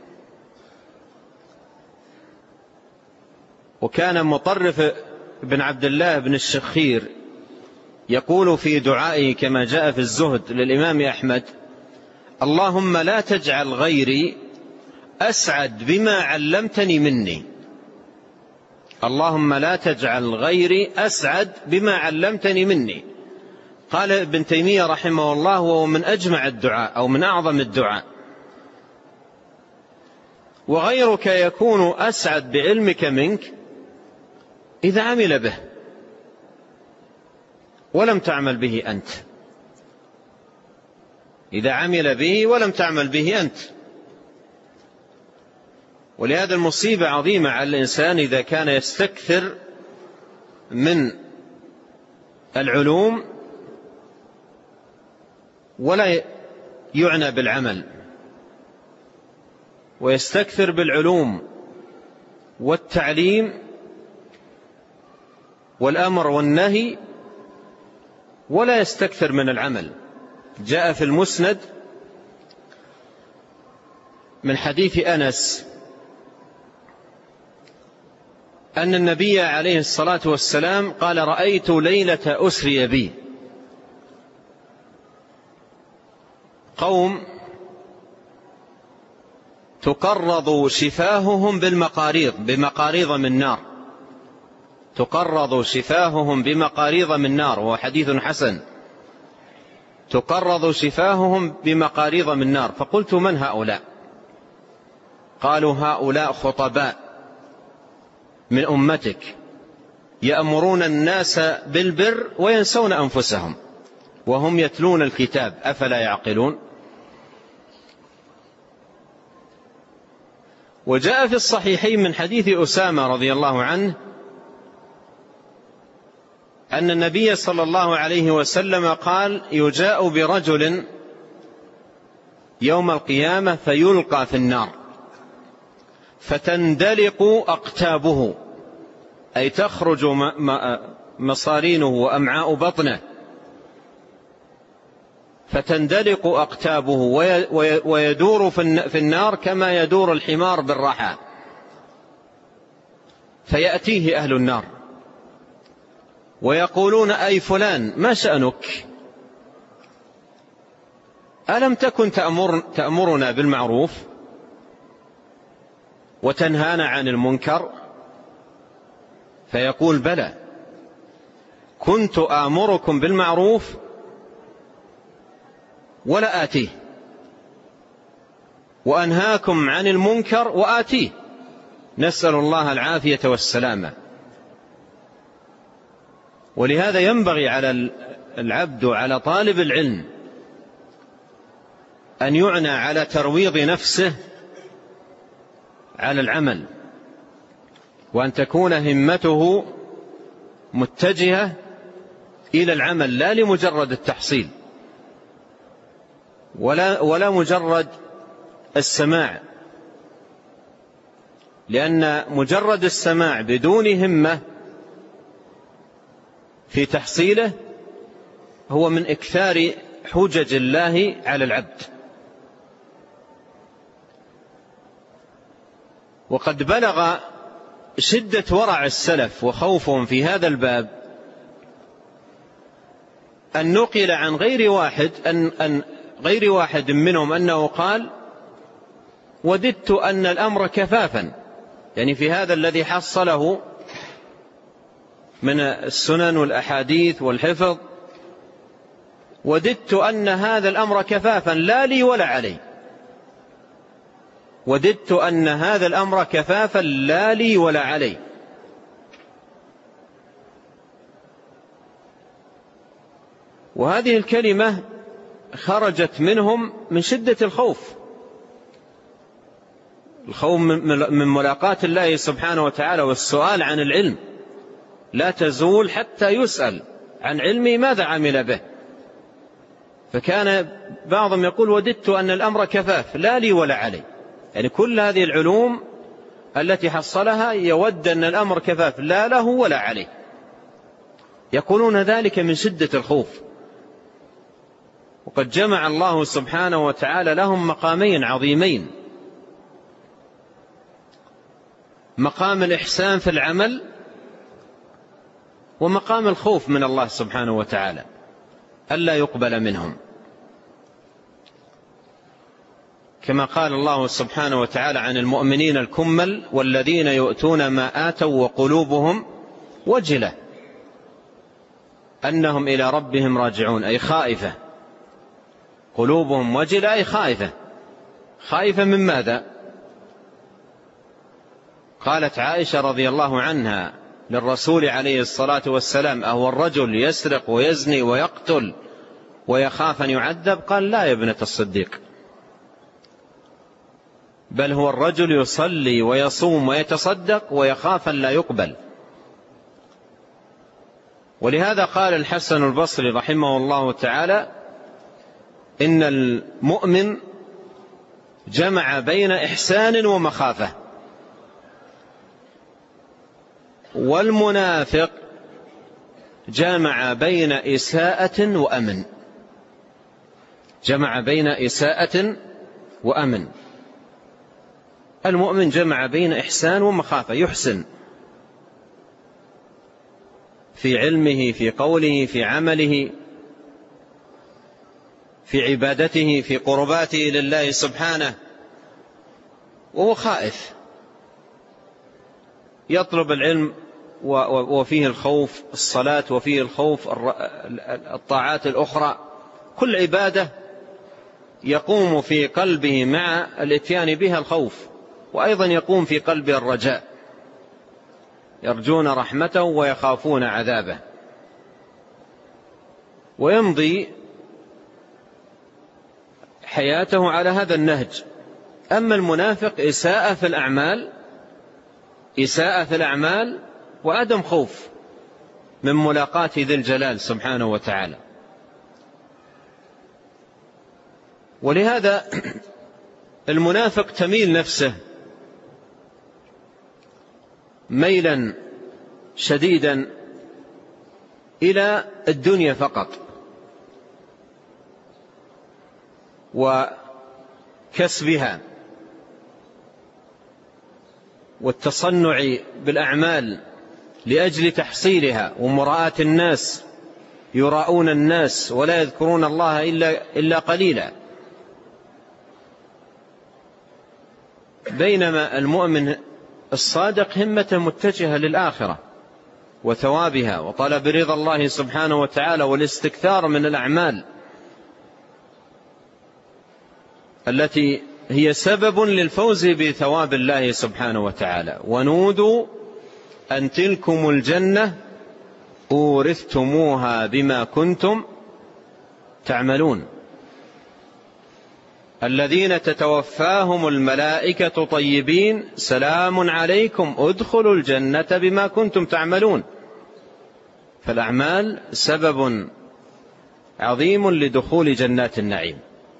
وكان مطرف بن عبد الله بن الشخير يقول في دعائه كما جاء في الزهد للإمام أحمد: اللهم لا تجعل غيري أسعد بما علمتني مني. اللهم لا تجعل غيري أسعد بما علمتني مني. قال ابن تيمية رحمه الله: وهو من أجمع الدعاء أو من أعظم الدعاء. وغيرك يكون أسعد بعلمك منك إذا عمل به ولم تعمل به أنت، إذا عمل به ولم تعمل به أنت. ولهذا المصيبة عظيمة على الإنسان إذا كان يستكثر من العلوم ولا يعنى بالعمل، ويستكثر بالعلوم والتعليم والأمر والنهي ولا يستكثر من العمل. جاء في المسند من حديث أنس أن النبي عليه الصلاة والسلام قال: رأيت ليلة أسري بي قوم تقرض شفاههم بالمقاريض بمقاريض من نار، تقرض شفاههم بمقاريض من نار، وهو حديث حسن. تقرض شفاههم بمقاريض من نار. فقلت: من هؤلاء؟ قالوا: هؤلاء خطباء من أمتك يأمرون الناس بالبر وينسون أنفسهم وهم يتلون الكتاب أفلا يعقلون. وجاء في الصحيحين من حديث أسامة رضي الله عنه أن النبي صلى الله عليه وسلم قال: يجاء برجل يوم القيامة فيلقى في النار فتندلق أقتابه، أي تخرج مصارينه وأمعاء بطنه، فتندلق أقتابه ويدور في النار كما يدور الحمار بالرحى. فيأتيه أهل النار ويقولون: أي فلان ما شأنك؟ ألم تكن تأمر تأمرنا بالمعروف وتنهانا عن المنكر؟ فيقول: بلى، كنت آمركم بالمعروف ولا آتيه، وأنهاكم عن المنكر وآتيه، نسأل الله العافية والسلامة. ولهذا ينبغي على العبد وعلى طالب العلم أن يعنى على ترويض نفسه على العمل، وأن تكون همته متجهة إلى العمل، لا لمجرد التحصيل ولا, ولا مجرد السماع، لأن مجرد السماع بدون همة في تحصيله هو من إكثار حجج الله على العبد. وقد بلغ شدة ورع السلف وخوفهم في هذا الباب أن نقل عن غير واحد أن, أن غير واحد منهم أنه قال: وددت أن الأمر كفافا، يعني في هذا الذي حصله من السنن والأحاديث والحفظ، وددت أن هذا الأمر كفافا لا لي ولا علي، وددت أن هذا الأمر كفافا لا لي ولا علي. وهذه الكلمة خرجت منهم من شدة الخوف، الخوف من ملاقاة الله سبحانه وتعالى والسؤال عن العلم، لا تزول حتى يسأل عن علمه ماذا عمل به. فكان بعضهم يقول: وددت أن الأمر كفاف لا لي ولا علي، يعني كل هذه العلوم التي حصلها يود أن الأمر كفاف لا له ولا عليه. يقولون ذلك من شدة الخوف. وقد جمع الله سبحانه وتعالى لهم مقامين عظيمين: مقام الإحسان في العمل، ومقام الخوف من الله سبحانه وتعالى ألا يقبل منهم، كما قال الله سبحانه وتعالى عن المؤمنين الكمل: والذين يؤتون ما آتوا وقلوبهم وجلة أنهم إلى ربهم راجعون، أي خائفة، قلوبهم وجلة أي خائفة. خائفة من ماذا؟ قالت عائشة رضي الله عنها للرسول عليه الصلاة والسلام: أهو الرجل يسرق ويزني ويقتل ويخاف أن يعذب؟ قال: لا يا ابنة الصديق، بل هو الرجل يصلي ويصوم ويتصدق ويخاف أن لا يقبل. ولهذا قال الحسن البصري رحمه الله تعالى: إن المؤمن جمع بين إحسان ومخافة، والمنافق جمع بين إساءة وأمن. جمع بين إساءة وأمن. المؤمن جمع بين إحسان ومخافة، يحسن في علمه، في قوله، في عمله، في عبادته، في قرباته لله سبحانه، وهو خائف يطلب العلم وفيه الخوف، الصلاة وفيه الخوف، الطاعات الأخرى، كل عبادة يقوم في قلبه مع الاتيان بها الخوف، وأيضا يقوم في قلبه الرجاء، يرجون رحمته ويخافون عذابه، ويمضي حياته على هذا النهج. أما المنافق إساءة في الأعمال، إساءة في الأعمال وعدم خوف من ملاقاة ذي الجلال سبحانه وتعالى. ولهذا المنافق تميل نفسه ميلا شديدا إلى الدنيا فقط، وكسبها والتصنع بالأعمال لأجل تحصيلها، ومراءة الناس، يراؤون الناس ولا يذكرون الله إلا, إلا قليلا. بينما المؤمن الصادق همته متجهة للآخرة وثوابها وطلب رضا الله سبحانه وتعالى والاستكثار من الأعمال. التي هي سبب للفوز بثواب الله سبحانه وتعالى. ونودوا أن تلكم الجنة أورثتموها بما كنتم تعملون. الذين تتوفاهم الملائكة طيبين سلام عليكم ادخلوا الجنة بما كنتم تعملون. فالأعمال سبب عظيم لدخول جنات النعيم.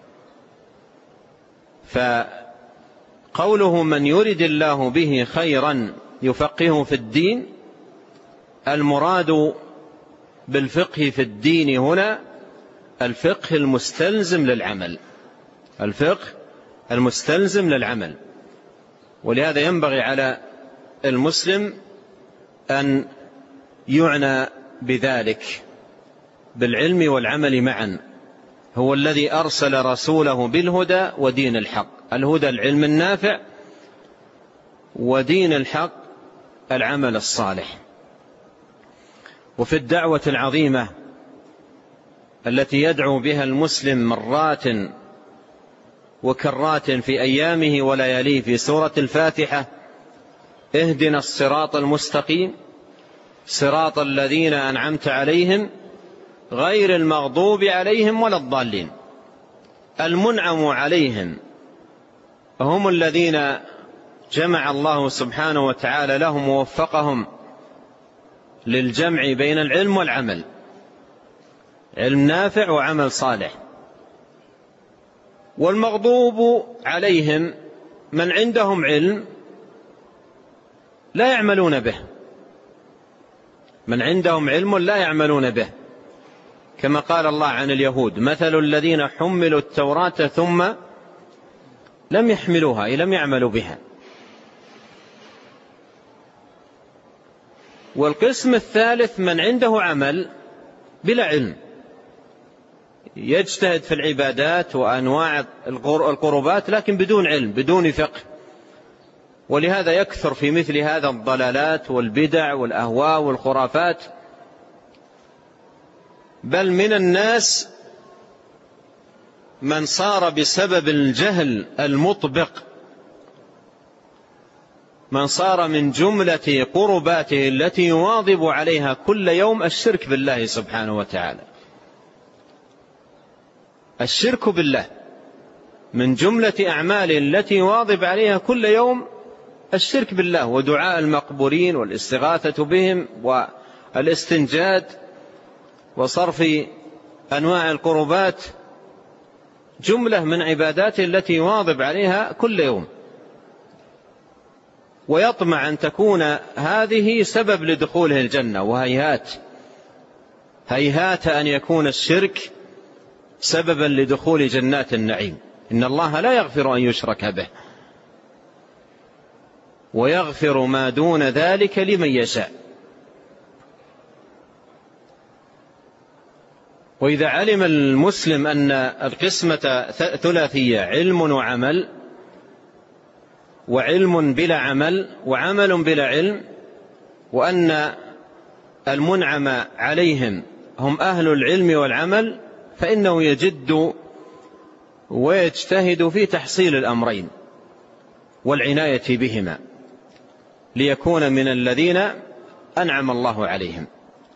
فقوله من يرد الله به خيرا يفقهه في الدين، المراد بالفقه في الدين هنا الفقه المستلزم للعمل، الفقه المستلزم للعمل. ولهذا ينبغي على المسلم أن يعنى بذلك بالعلم والعمل معا. هو الذي أرسل رسوله بالهدى ودين الحق. الهدى العلم النافع، ودين الحق العمل الصالح. وفي الدعوة العظيمة التي يدعو بها المسلم مرات وكرات في أيامه ولياليه في سورة الفاتحة: اهدنا الصراط المستقيم صراط الذين أنعمت عليهم غير المغضوب عليهم ولا الضالين. المنعم عليهم هم الذين جمع الله سبحانه وتعالى لهم ووفقهم للجمع بين العلم والعمل، علم نافع وعمل صالح. والمغضوب عليهم من عندهم علم لا يعملون به، من عندهم علم لا يعملون به، كما قال الله عن اليهود: مثل الذين حملوا التوراة ثم لم يحملوها أي لم يعملوا بها. والقسم الثالث من عنده عمل بلا علم، يجتهد في العبادات وأنواع القربات لكن بدون علم بدون فقه. ولهذا يكثر في مثل هذا الضلالات والبدع والأهواء والخرافات. بل من الناس من صار بسبب الجهل المطبق، من صار من جملة قرباته التي يواظب عليها كل يوم الشرك بالله سبحانه وتعالى. الشرك بالله من جملة أعماله التي يواظب عليها كل يوم الشرك بالله، ودعاء المقبورين والاستغاثة بهم والاستنجاد وصرف أنواع القربات جملة من عباداته التي يواظب عليها كل يوم، ويطمع أن تكون هذه سبب لدخوله الجنة. وهيهات هيهات أن يكون الشرك سببا لدخول جنات النعيم. إن الله لا يغفر أن يشرك به ويغفر ما دون ذلك لمن يشاء. وإذا علم المسلم أن القسمة ثلاثية: علم وعمل، وعلم بلا عمل، وعمل بلا علم، وأن المنعم عليهم هم أهل العلم والعمل، فإنه يجد ويجتهد في تحصيل الأمرين والعناية بهما ليكون من الذين أنعم الله عليهم.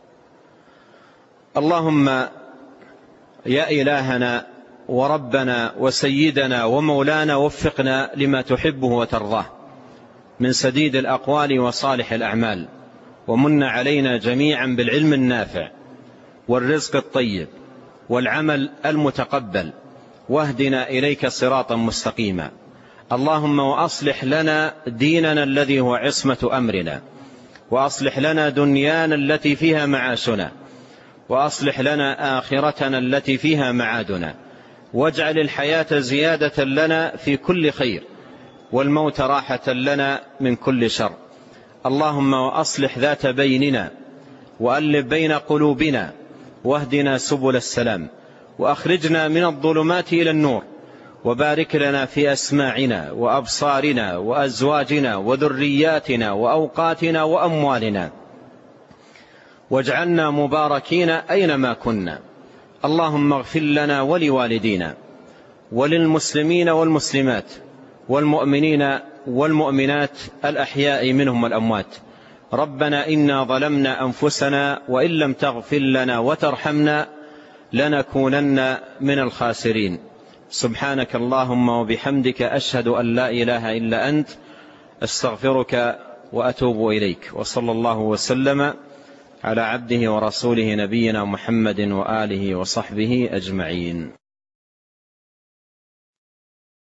اللهم يا إلهنا وربنا وسيدنا ومولانا وفقنا لما تحبه وترضاه من سديد الأقوال وصالح الأعمال، ومن علينا جميعا بالعلم النافع والرزق الطيب والعمل المتقبل، واهدنا إليك صراطا مستقيما. اللهم وأصلح لنا ديننا الذي هو عصمة أمرنا، وأصلح لنا دنيانا التي فيها معاشنا، وأصلح لنا آخرتنا التي فيها معادنا، واجعل الحياة زيادة لنا في كل خير، والموت راحة لنا من كل شر. اللهم وأصلح ذات بيننا، وألف بين قلوبنا، واهدنا سبل السلام، وأخرجنا من الظلمات إلى النور، وبارك لنا في أسماعنا وأبصارنا وأزواجنا وذرياتنا وأوقاتنا وأموالنا، واجعلنا مباركين أينما كنا. اللهم اغفر لنا ولوالدينا وللمسلمين والمسلمات والمؤمنين والمؤمنات الأحياء منهم والأموات. ربنا إنا ظلمنا أنفسنا وإن لم تغفر لنا وترحمنا لنكونن من الخاسرين. سبحانك اللهم وبحمدك أشهد أن لا إله إلا أنت أستغفرك وأتوب إليك. وصلى الله وسلم على عبده ورسوله نبينا محمد وآله وصحبه أجمعين.